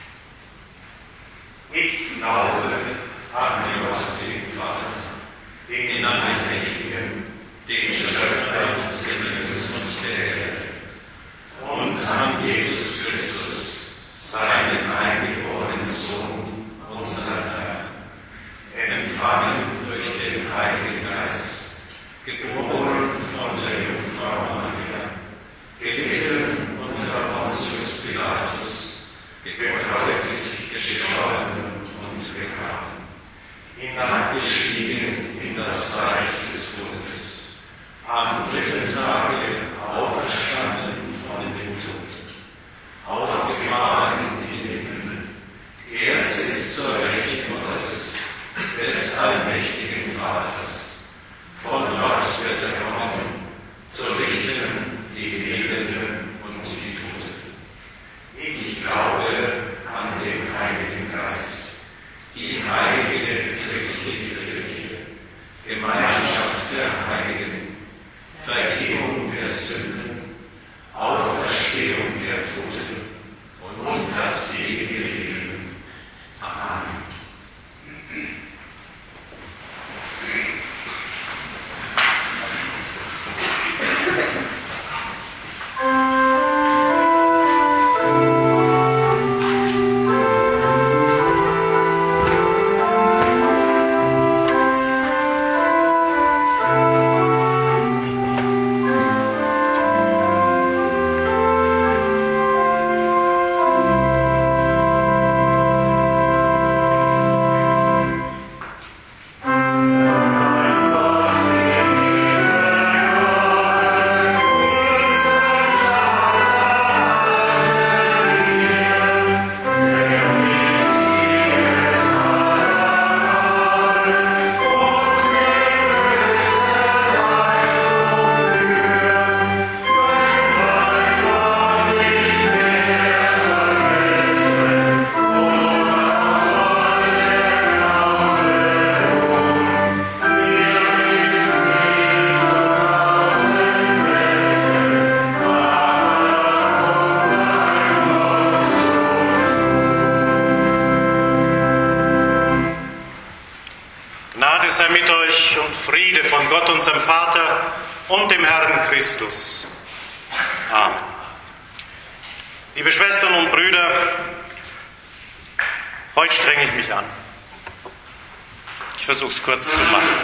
Ich glaube an Gott, den Vater, den Allmächtigen, den Schöpfer des Himmels und der Erde, und an Jesus Christus, seinen eingeborenen Sohn, unseren Herrn, empfangen durch den Heiligen Geist, geboren von der Jungfrau Maria, gelitten unter Pontius Pilatus, gekreuzigt, gestorben und begraben, hinabgestiegen in das Reich des Todes, am dritten Tage auferstanden von den Toten, aufgefahren in den Himmel. Er sitzt zur Rechten Gottes, des allmächtigen Vaters. Von dort wird er kommen, zu richten die Lebenden und die Toten. Ich glaube an den Heiligen Geist, die heilige christliche Kirche, Gemeinschaft der Heiligen, Vergebung der Sünden, Auferstehung der Toten und das ewige Leben. Amen. sei mit euch und Friede von Gott, unserem Vater und dem Herrn Christus. Amen. Liebe Schwestern und Brüder, heute strenge ich mich an. Ich versuche es kurz zu machen.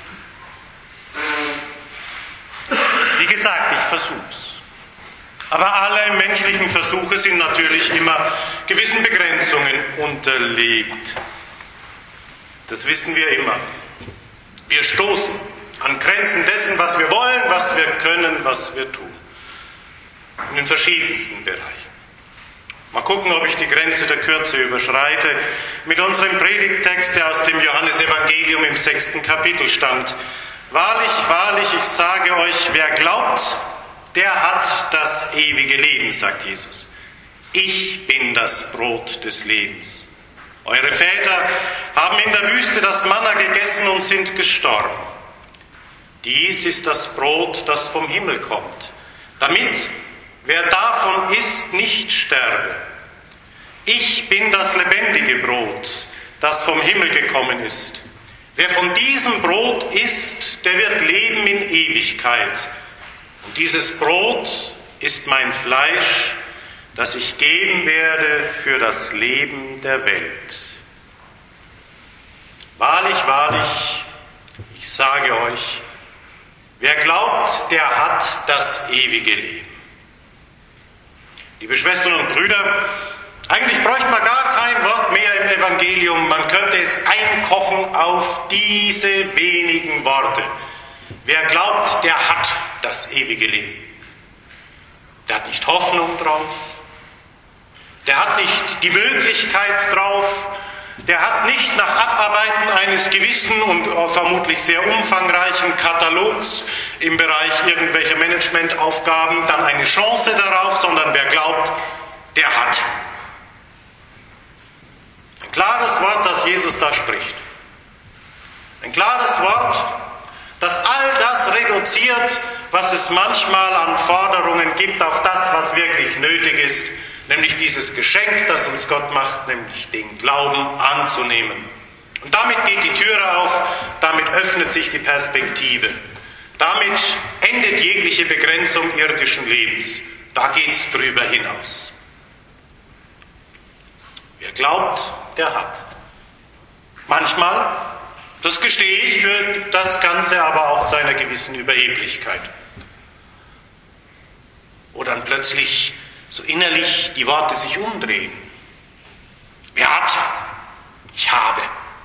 Wie gesagt, ich versuche es. Aber alle menschlichen Versuche sind natürlich immer gewissen Begrenzungen unterlegt. Das wissen wir immer. Wir stoßen an Grenzen dessen, was wir wollen, was wir können, was wir tun. In den verschiedensten Bereichen. Mal gucken, ob ich die Grenze der Kürze überschreite. Mit unserem Predigttext, der aus dem Johannesevangelium im 6. Kapitel stammt. Wahrlich, wahrlich, ich sage euch, wer glaubt, der hat das ewige Leben, sagt Jesus. Ich bin das Brot des Lebens. Eure Väter haben in der Wüste das Manna gegessen und sind gestorben. Dies ist das Brot, das vom Himmel kommt, damit, wer davon isst, nicht sterbe. Ich bin das lebendige Brot, das vom Himmel gekommen ist. Wer von diesem Brot isst, der wird leben in Ewigkeit. Und dieses Brot ist mein Fleisch, das ich geben werde für das Leben der Welt. Wahrlich, wahrlich, ich sage euch, wer glaubt, der hat das ewige Leben. Liebe Schwestern und Brüder, eigentlich bräuchte man gar kein Wort mehr im Evangelium. Man könnte es einkochen auf diese wenigen Worte. Wer glaubt, der hat das ewige Leben. Der hat nicht Hoffnung drauf. Der hat nicht die Möglichkeit drauf. Der hat nicht nach Abarbeiten eines gewissen und vermutlich sehr umfangreichen Katalogs im Bereich irgendwelcher Managementaufgaben dann eine Chance darauf, sondern wer glaubt, der hat. Ein klares Wort, das Jesus da spricht. Ein klares Wort, das all das reduziert, was es manchmal an Forderungen gibt, auf das, was wirklich nötig ist, nämlich dieses Geschenk, das uns Gott macht, nämlich den Glauben anzunehmen. Und damit geht die Türe auf, damit öffnet sich die Perspektive. Damit endet jegliche Begrenzung irdischen Lebens. Da geht's drüber hinaus. Wer glaubt, der hat. Manchmal, das gestehe ich, führt das Ganze aber auch zu einer gewissen Überheblichkeit. Wo dann plötzlich so innerlich die Worte sich umdrehen. Wer hat? Ich habe.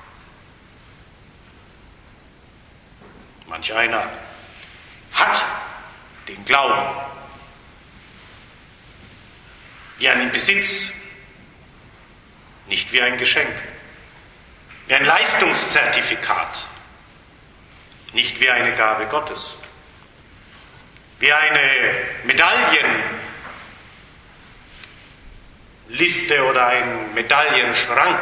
Manch einer hat den Glauben wie einen Besitz, nicht wie ein Geschenk, wie ein Leistungszertifikat, nicht wie eine Gabe Gottes, wie eine Medaillenliste oder ein Medaillenschrank.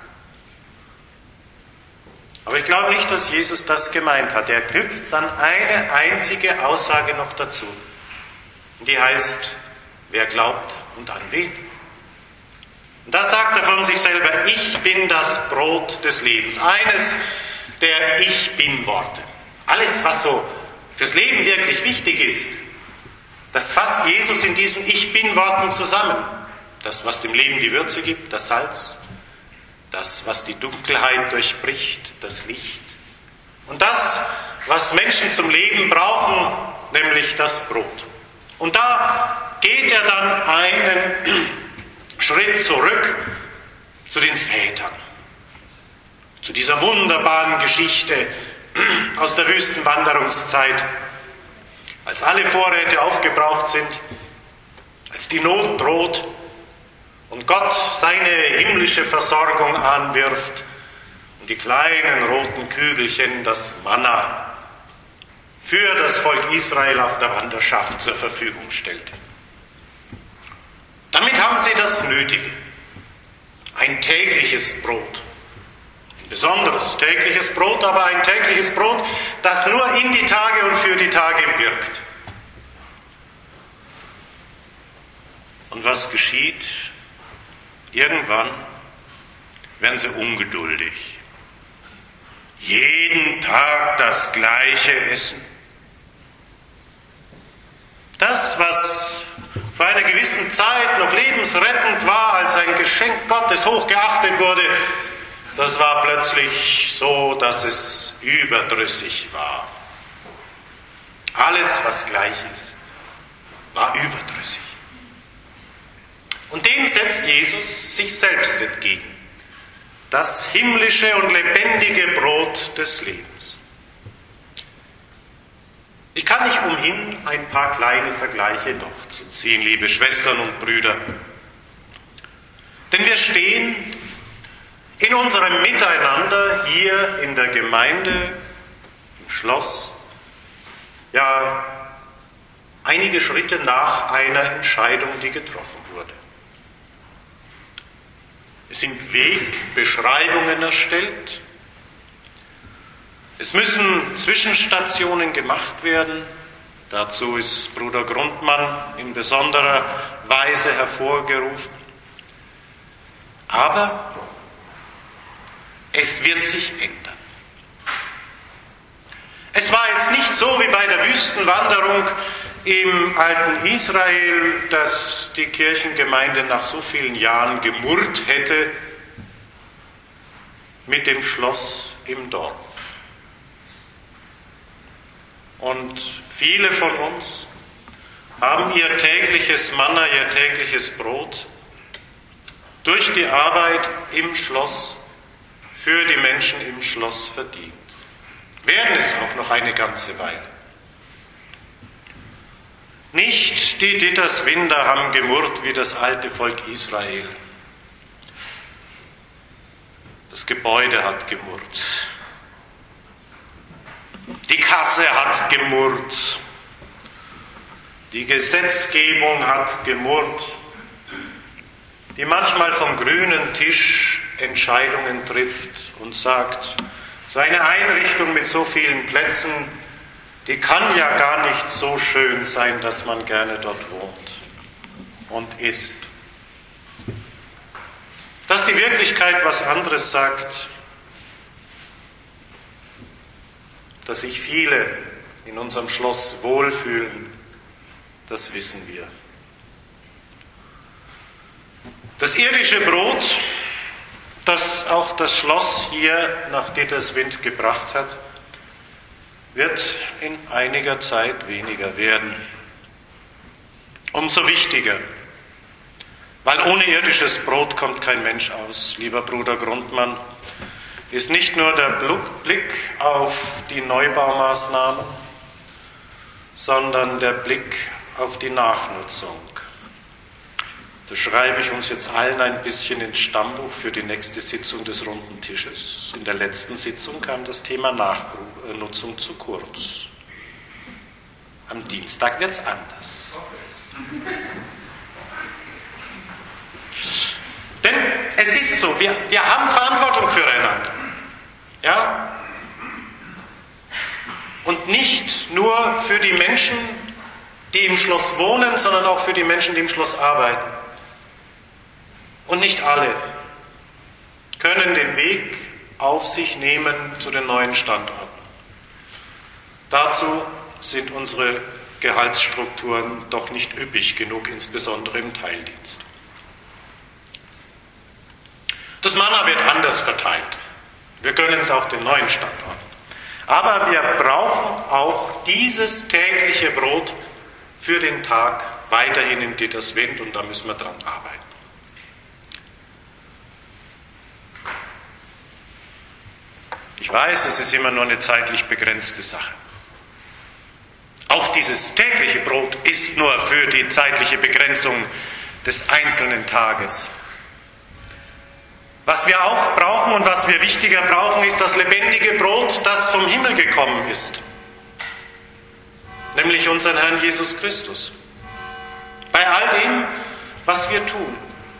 Aber ich glaube nicht, dass Jesus das gemeint hat. Er knüpft an eine einzige Aussage noch dazu. Und die heißt, wer glaubt und an wen? Und das sagt er von sich selber, ich bin das Brot des Lebens. Eines der Ich-Bin-Worte. Alles, was so fürs Leben wirklich wichtig ist, das fasst Jesus in diesen Ich-Bin-Worten zusammen. Das, was dem Leben die Würze gibt, das Salz. Das, was die Dunkelheit durchbricht, das Licht. Und das, was Menschen zum Leben brauchen, nämlich das Brot. Und da geht er dann einen Schritt zurück zu den Vätern. Zu dieser wunderbaren Geschichte aus der Wüstenwanderungszeit. Als alle Vorräte aufgebraucht sind, als die Not droht, und Gott seine himmlische Versorgung anwirft und die kleinen roten Kügelchen, das Manna, für das Volk Israel auf der Wanderschaft zur Verfügung stellt. Damit haben sie das Nötige, ein tägliches Brot. Ein besonderes tägliches Brot, aber ein tägliches Brot, das nur in die Tage und für die Tage wirkt. Und was geschieht? Irgendwann werden sie ungeduldig. Jeden Tag das gleiche Essen. Das, was vor einer gewissen Zeit noch lebensrettend war, als ein Geschenk Gottes hochgeachtet wurde, das war plötzlich so, dass es überdrüssig war. Alles, was gleich ist, war überdrüssig. Und dem setzt Jesus sich selbst entgegen. Das himmlische und lebendige Brot des Lebens. Ich kann nicht umhin, ein paar kleine Vergleiche noch zu ziehen, liebe Schwestern und Brüder. Denn wir stehen in unserem Miteinander hier in der Gemeinde, im Schloss, ja, einige Schritte nach einer Entscheidung, die getroffen wurde. Es sind Wegbeschreibungen erstellt. Es müssen Zwischenstationen gemacht werden. Dazu ist Bruder Grundmann in besonderer Weise hervorgerufen. Aber es wird sich ändern. Es war jetzt nicht so wie bei der Wüstenwanderung im alten Israel, dass die Kirchengemeinde nach so vielen Jahren gemurrt hätte mit dem Schloss im Dorf. Und viele von uns haben ihr tägliches Manna, ihr tägliches Brot durch die Arbeit im Schloss für die Menschen im Schloss verdient. Werden es auch noch eine ganze Weile. Nicht die Ditterswinder haben gemurrt wie das alte Volk Israel. Das Gebäude hat gemurrt. Die Kasse hat gemurrt. Die Gesetzgebung hat gemurrt, die manchmal vom grünen Tisch Entscheidungen trifft und sagt, so eine Einrichtung mit so vielen Plätzen, die kann ja gar nicht so schön sein, dass man gerne dort wohnt und isst. Dass die Wirklichkeit was anderes sagt, dass sich viele in unserem Schloss wohlfühlen, das wissen wir. Das irdische Brot, das auch das Schloss hier nach Ditterswind gebracht hat, wird in einiger Zeit weniger werden. Umso wichtiger, weil ohne irdisches Brot kommt kein Mensch aus, lieber Bruder Grundmann, ist nicht nur der Blick auf die Neubaumaßnahmen, sondern der Blick auf die Nachnutzung. Das schreibe ich uns jetzt allen ein bisschen ins Stammbuch für die nächste Sitzung des Runden Tisches. In der letzten Sitzung kam das Thema Nachnutzung zu kurz. Am Dienstag wird es anders. Denn es ist so, wir haben Verantwortung füreinander. Ja? Und nicht nur für die Menschen, die im Schloss wohnen, sondern auch für die Menschen, die im Schloss arbeiten. Und nicht alle können den Weg auf sich nehmen zu den neuen Standorten. Dazu sind unsere Gehaltsstrukturen doch nicht üppig genug, insbesondere im Teildienst. Das Manna wird anders verteilt. Wir gönnen es auch den neuen Standorten. Aber wir brauchen auch dieses tägliche Brot für den Tag weiterhin in Ditterswind und da müssen wir dran arbeiten. Ich weiß, es ist immer nur eine zeitlich begrenzte Sache. Auch dieses tägliche Brot ist nur für die zeitliche Begrenzung des einzelnen Tages. Was wir auch brauchen und was wir wichtiger brauchen, ist das lebendige Brot, das vom Himmel gekommen ist. Nämlich unseren Herrn Jesus Christus. Bei all dem, was wir tun.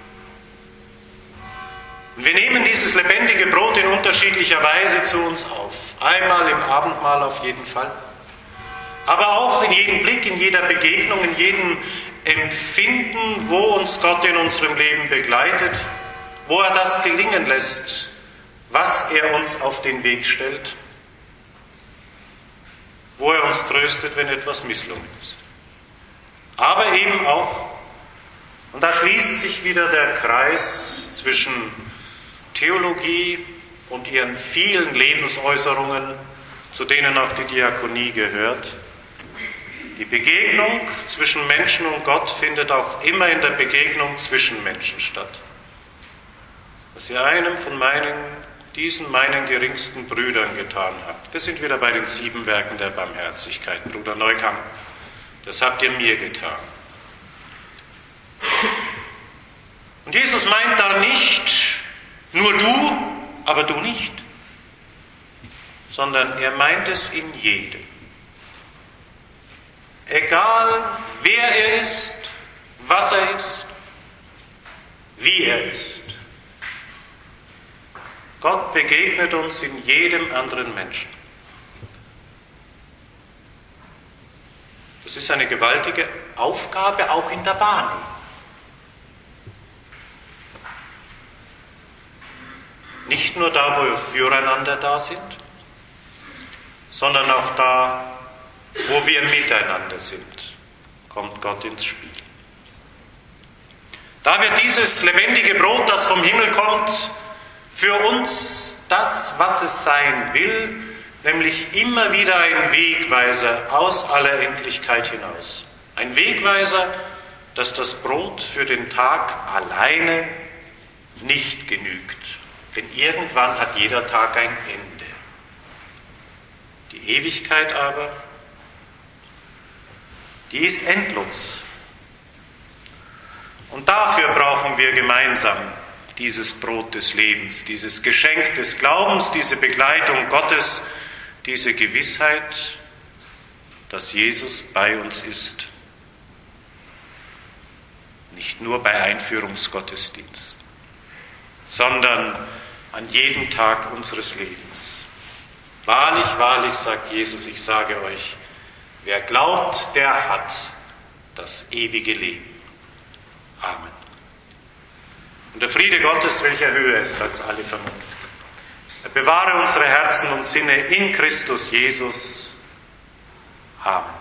Und wir nehmen dieses lebendige Brot in unterschiedlicher Weise zu uns auf. Einmal im Abendmahl auf jeden Fall. Aber auch in jedem Blick, in jeder Begegnung, in jedem Empfinden, wo uns Gott in unserem Leben begleitet, wo er das gelingen lässt, was er uns auf den Weg stellt, wo er uns tröstet, wenn etwas misslungen ist. Aber eben auch, und da schließt sich wieder der Kreis zwischen Theologie und ihren vielen Lebensäußerungen, zu denen auch die Diakonie gehört. Die Begegnung zwischen Menschen und Gott findet auch immer in der Begegnung zwischen Menschen statt. Was ihr einem von diesen meinen geringsten Brüdern getan habt. Wir sind wieder bei den 7 Werken der Barmherzigkeit, Bruder Neukamp. Das habt ihr mir getan. Und Jesus meint da nicht, nur du, aber du nicht, sondern er meint es in jedem. Egal wer er ist, was er ist, wie er ist. Gott begegnet uns in jedem anderen Menschen. Das ist eine gewaltige Aufgabe auch in der Wahrnehmung. Nicht nur da, wo wir füreinander da sind, sondern auch da, wo wir miteinander sind, kommt Gott ins Spiel. Da wird dieses lebendige Brot, das vom Himmel kommt, für uns das, was es sein will, nämlich immer wieder ein Wegweiser aus aller Endlichkeit hinaus. Ein Wegweiser, dass das Brot für den Tag alleine nicht genügt. Denn irgendwann hat jeder Tag ein Ende. Die Ewigkeit aber, die ist endlos. Und dafür brauchen wir gemeinsam dieses Brot des Lebens, dieses Geschenk des Glaubens, diese Begleitung Gottes, diese Gewissheit, dass Jesus bei uns ist. Nicht nur bei Einführungsgottesdienst, sondern an jedem Tag unseres Lebens. Wahrlich, wahrlich, sagt Jesus, ich sage euch, wer glaubt, der hat das ewige Leben. Amen. Und der Friede Gottes, welcher höher ist als alle Vernunft, er bewahre unsere Herzen und Sinne in Christus Jesus. Amen.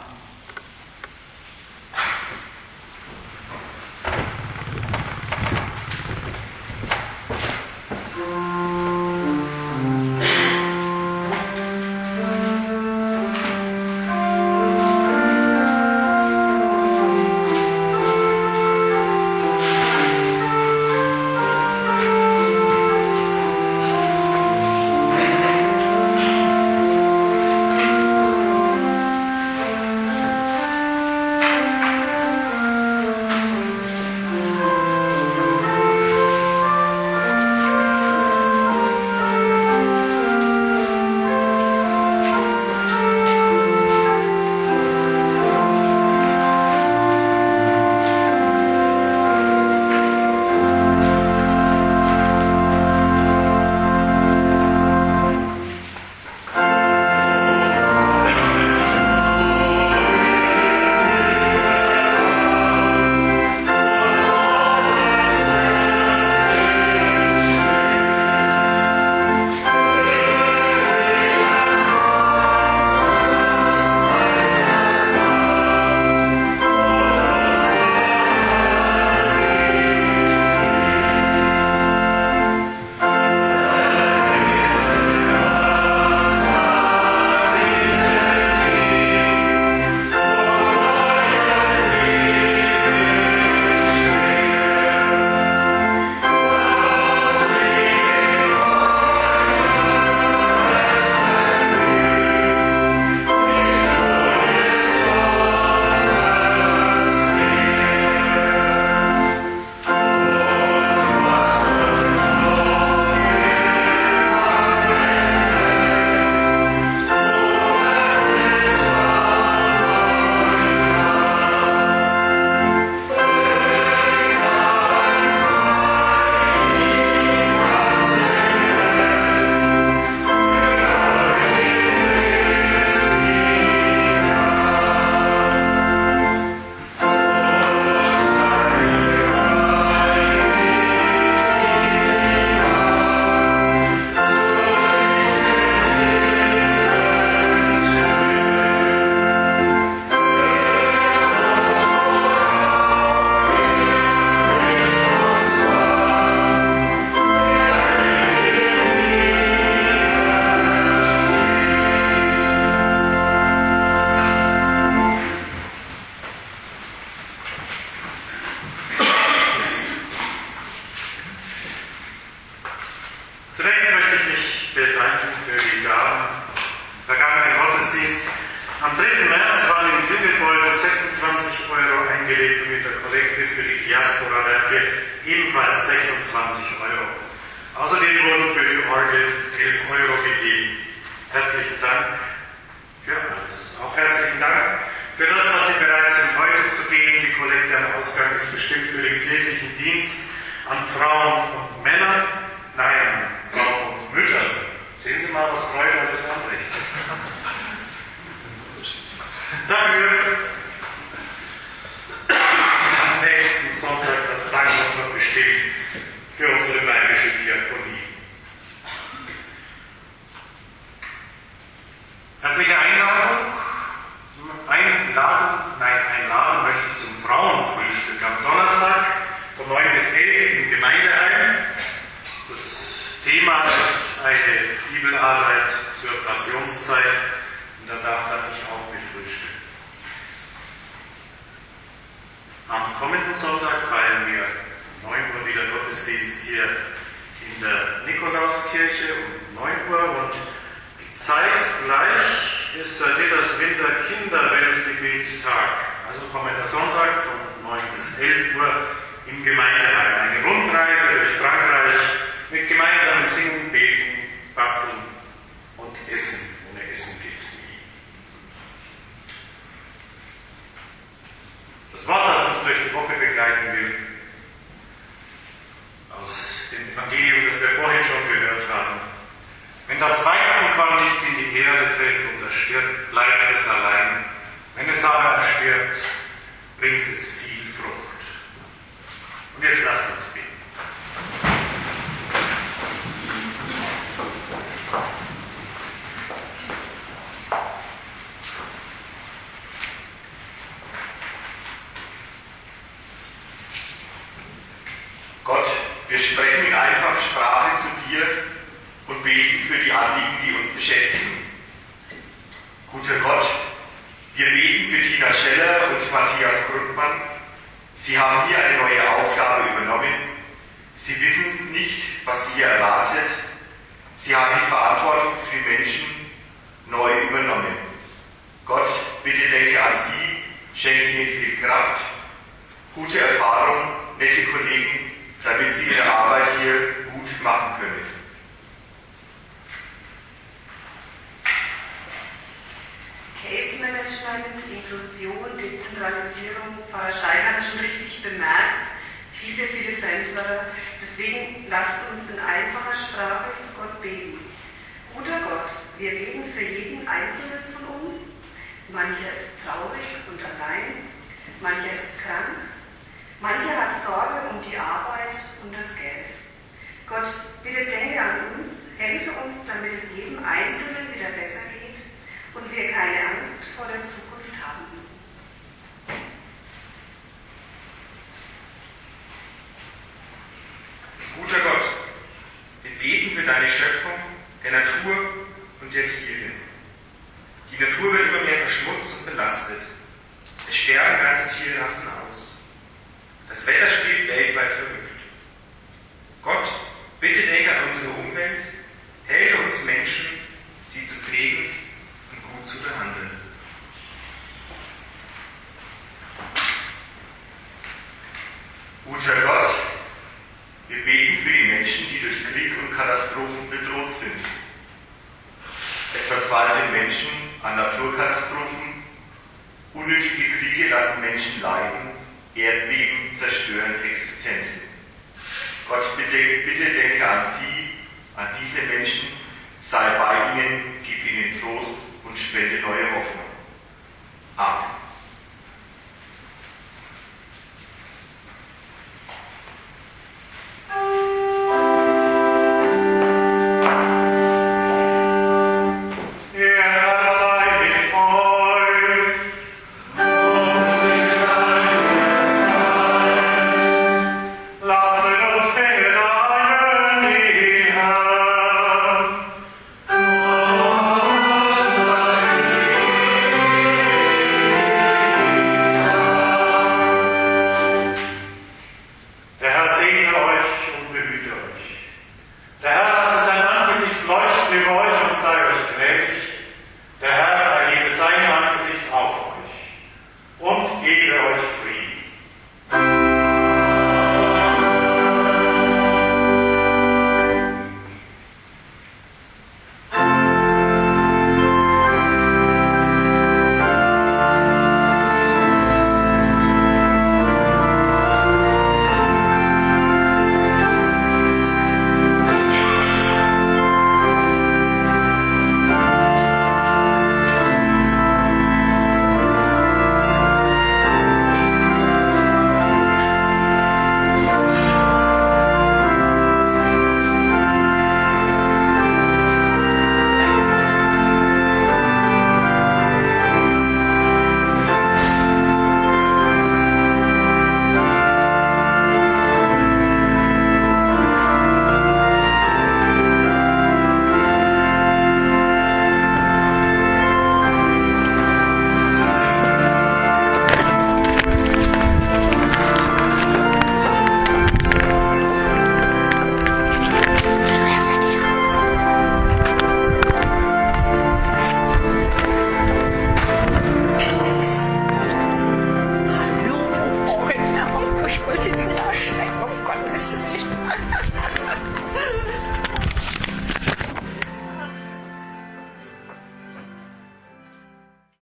Am 3. März waren im Trümmelbeutel 26 € eingelegt und mit der Kollekte für die Diaspora-Werke ebenfalls 26 €. Außerdem wurden für die Orgel 11 € gegeben. Herzlichen Dank für alles. Auch herzlichen Dank für das, was Sie bereit sind, heute zu geben. Die Kollekte am Ausgang ist bestimmt für den kirchlichen Dienst an Frauen und Männer, nein, Frauen und Diakonie. Herzliche Einladung möchte ich zum Frauenfrühstück am Donnerstag von 9 bis 11 im Gemeindeheim. Das Thema ist eine Bibelarbeit zur Passionszeit und da darf dann ich auch mitfrühstücken. Am kommenden Sonntag feiern wir um 9 Uhr wieder Gottesdienst hier in der Nikolauskirche um 9 Uhr und zeitgleich ist der Ditterswinter Kinderweltgebetstag, also kommender Sonntag von 9 bis 11 Uhr im Gemeindeheim. Eine Rundreise durch Frankreich mit gemeinsamem Singen, Beten, Basteln und Essen. Ohne Essen geht's nie. Das Wort, das uns durch die Woche begleiten will, aus dem Evangelium, das wir vorhin schon gehört haben. Wenn das Weizenkorn nicht in die Erde fällt und es stirbt, bleibt es allein. Wenn es aber stirbt, bringt es viel Frucht. Und jetzt lasst uns beten. Gott, wir sprechen in einfacher Sprache zu dir und beten für die Anliegen, die uns beschäftigen. Guter Gott, wir beten für Tina Scheller und Matthias Grundmann. Sie haben hier eine neue Aufgabe übernommen. Sie wissen nicht, was sie hier erwartet. Sie haben die Verantwortung für die Menschen neu übernommen. Gott, bitte denke an sie, schenke ihnen viel Kraft, gute Erfahrung, nette Kollegen, damit sie ihre Arbeit hier gut machen können. Case Management, Inklusion, Dezentralisierung, Pfarrer Schein hat schon richtig bemerkt, viele Fremdwörter. Deswegen lasst uns in einfacher Sprache zu Gott beten. Guter Gott, wir beten für jeden Einzelnen von uns. Mancher ist traurig und allein, mancher ist krank, mancher hat Sorge um die Arbeit und das Geld. Gott, bitte denke an uns, helfe uns, damit es jedem Einzelnen wieder besser geht und wir keine Angst vor der Zukunft haben müssen. Guter Gott, wir beten für deine Schöpfung, der Natur und der Tiere. Die Natur wird immer mehr verschmutzt und belastet. Es sterben ganze Tierrassen aus. Das Wetter spielt weltweit verrückt. Gott, bitte denke an unsere Umwelt, helfe uns Menschen, sie zu pflegen und gut zu behandeln. Guter Gott, wir beten für die Menschen, die durch Krieg und Katastrophen bedroht sind. Es verzweifeln Menschen an Naturkatastrophen, unnötige Kriege lassen Menschen leiden, Erdbeben zerstören Existenzen. Gott, bitte denke an sie, an diese Menschen, sei bei ihnen, gib ihnen Trost und spende neue Hoffnung. Amen.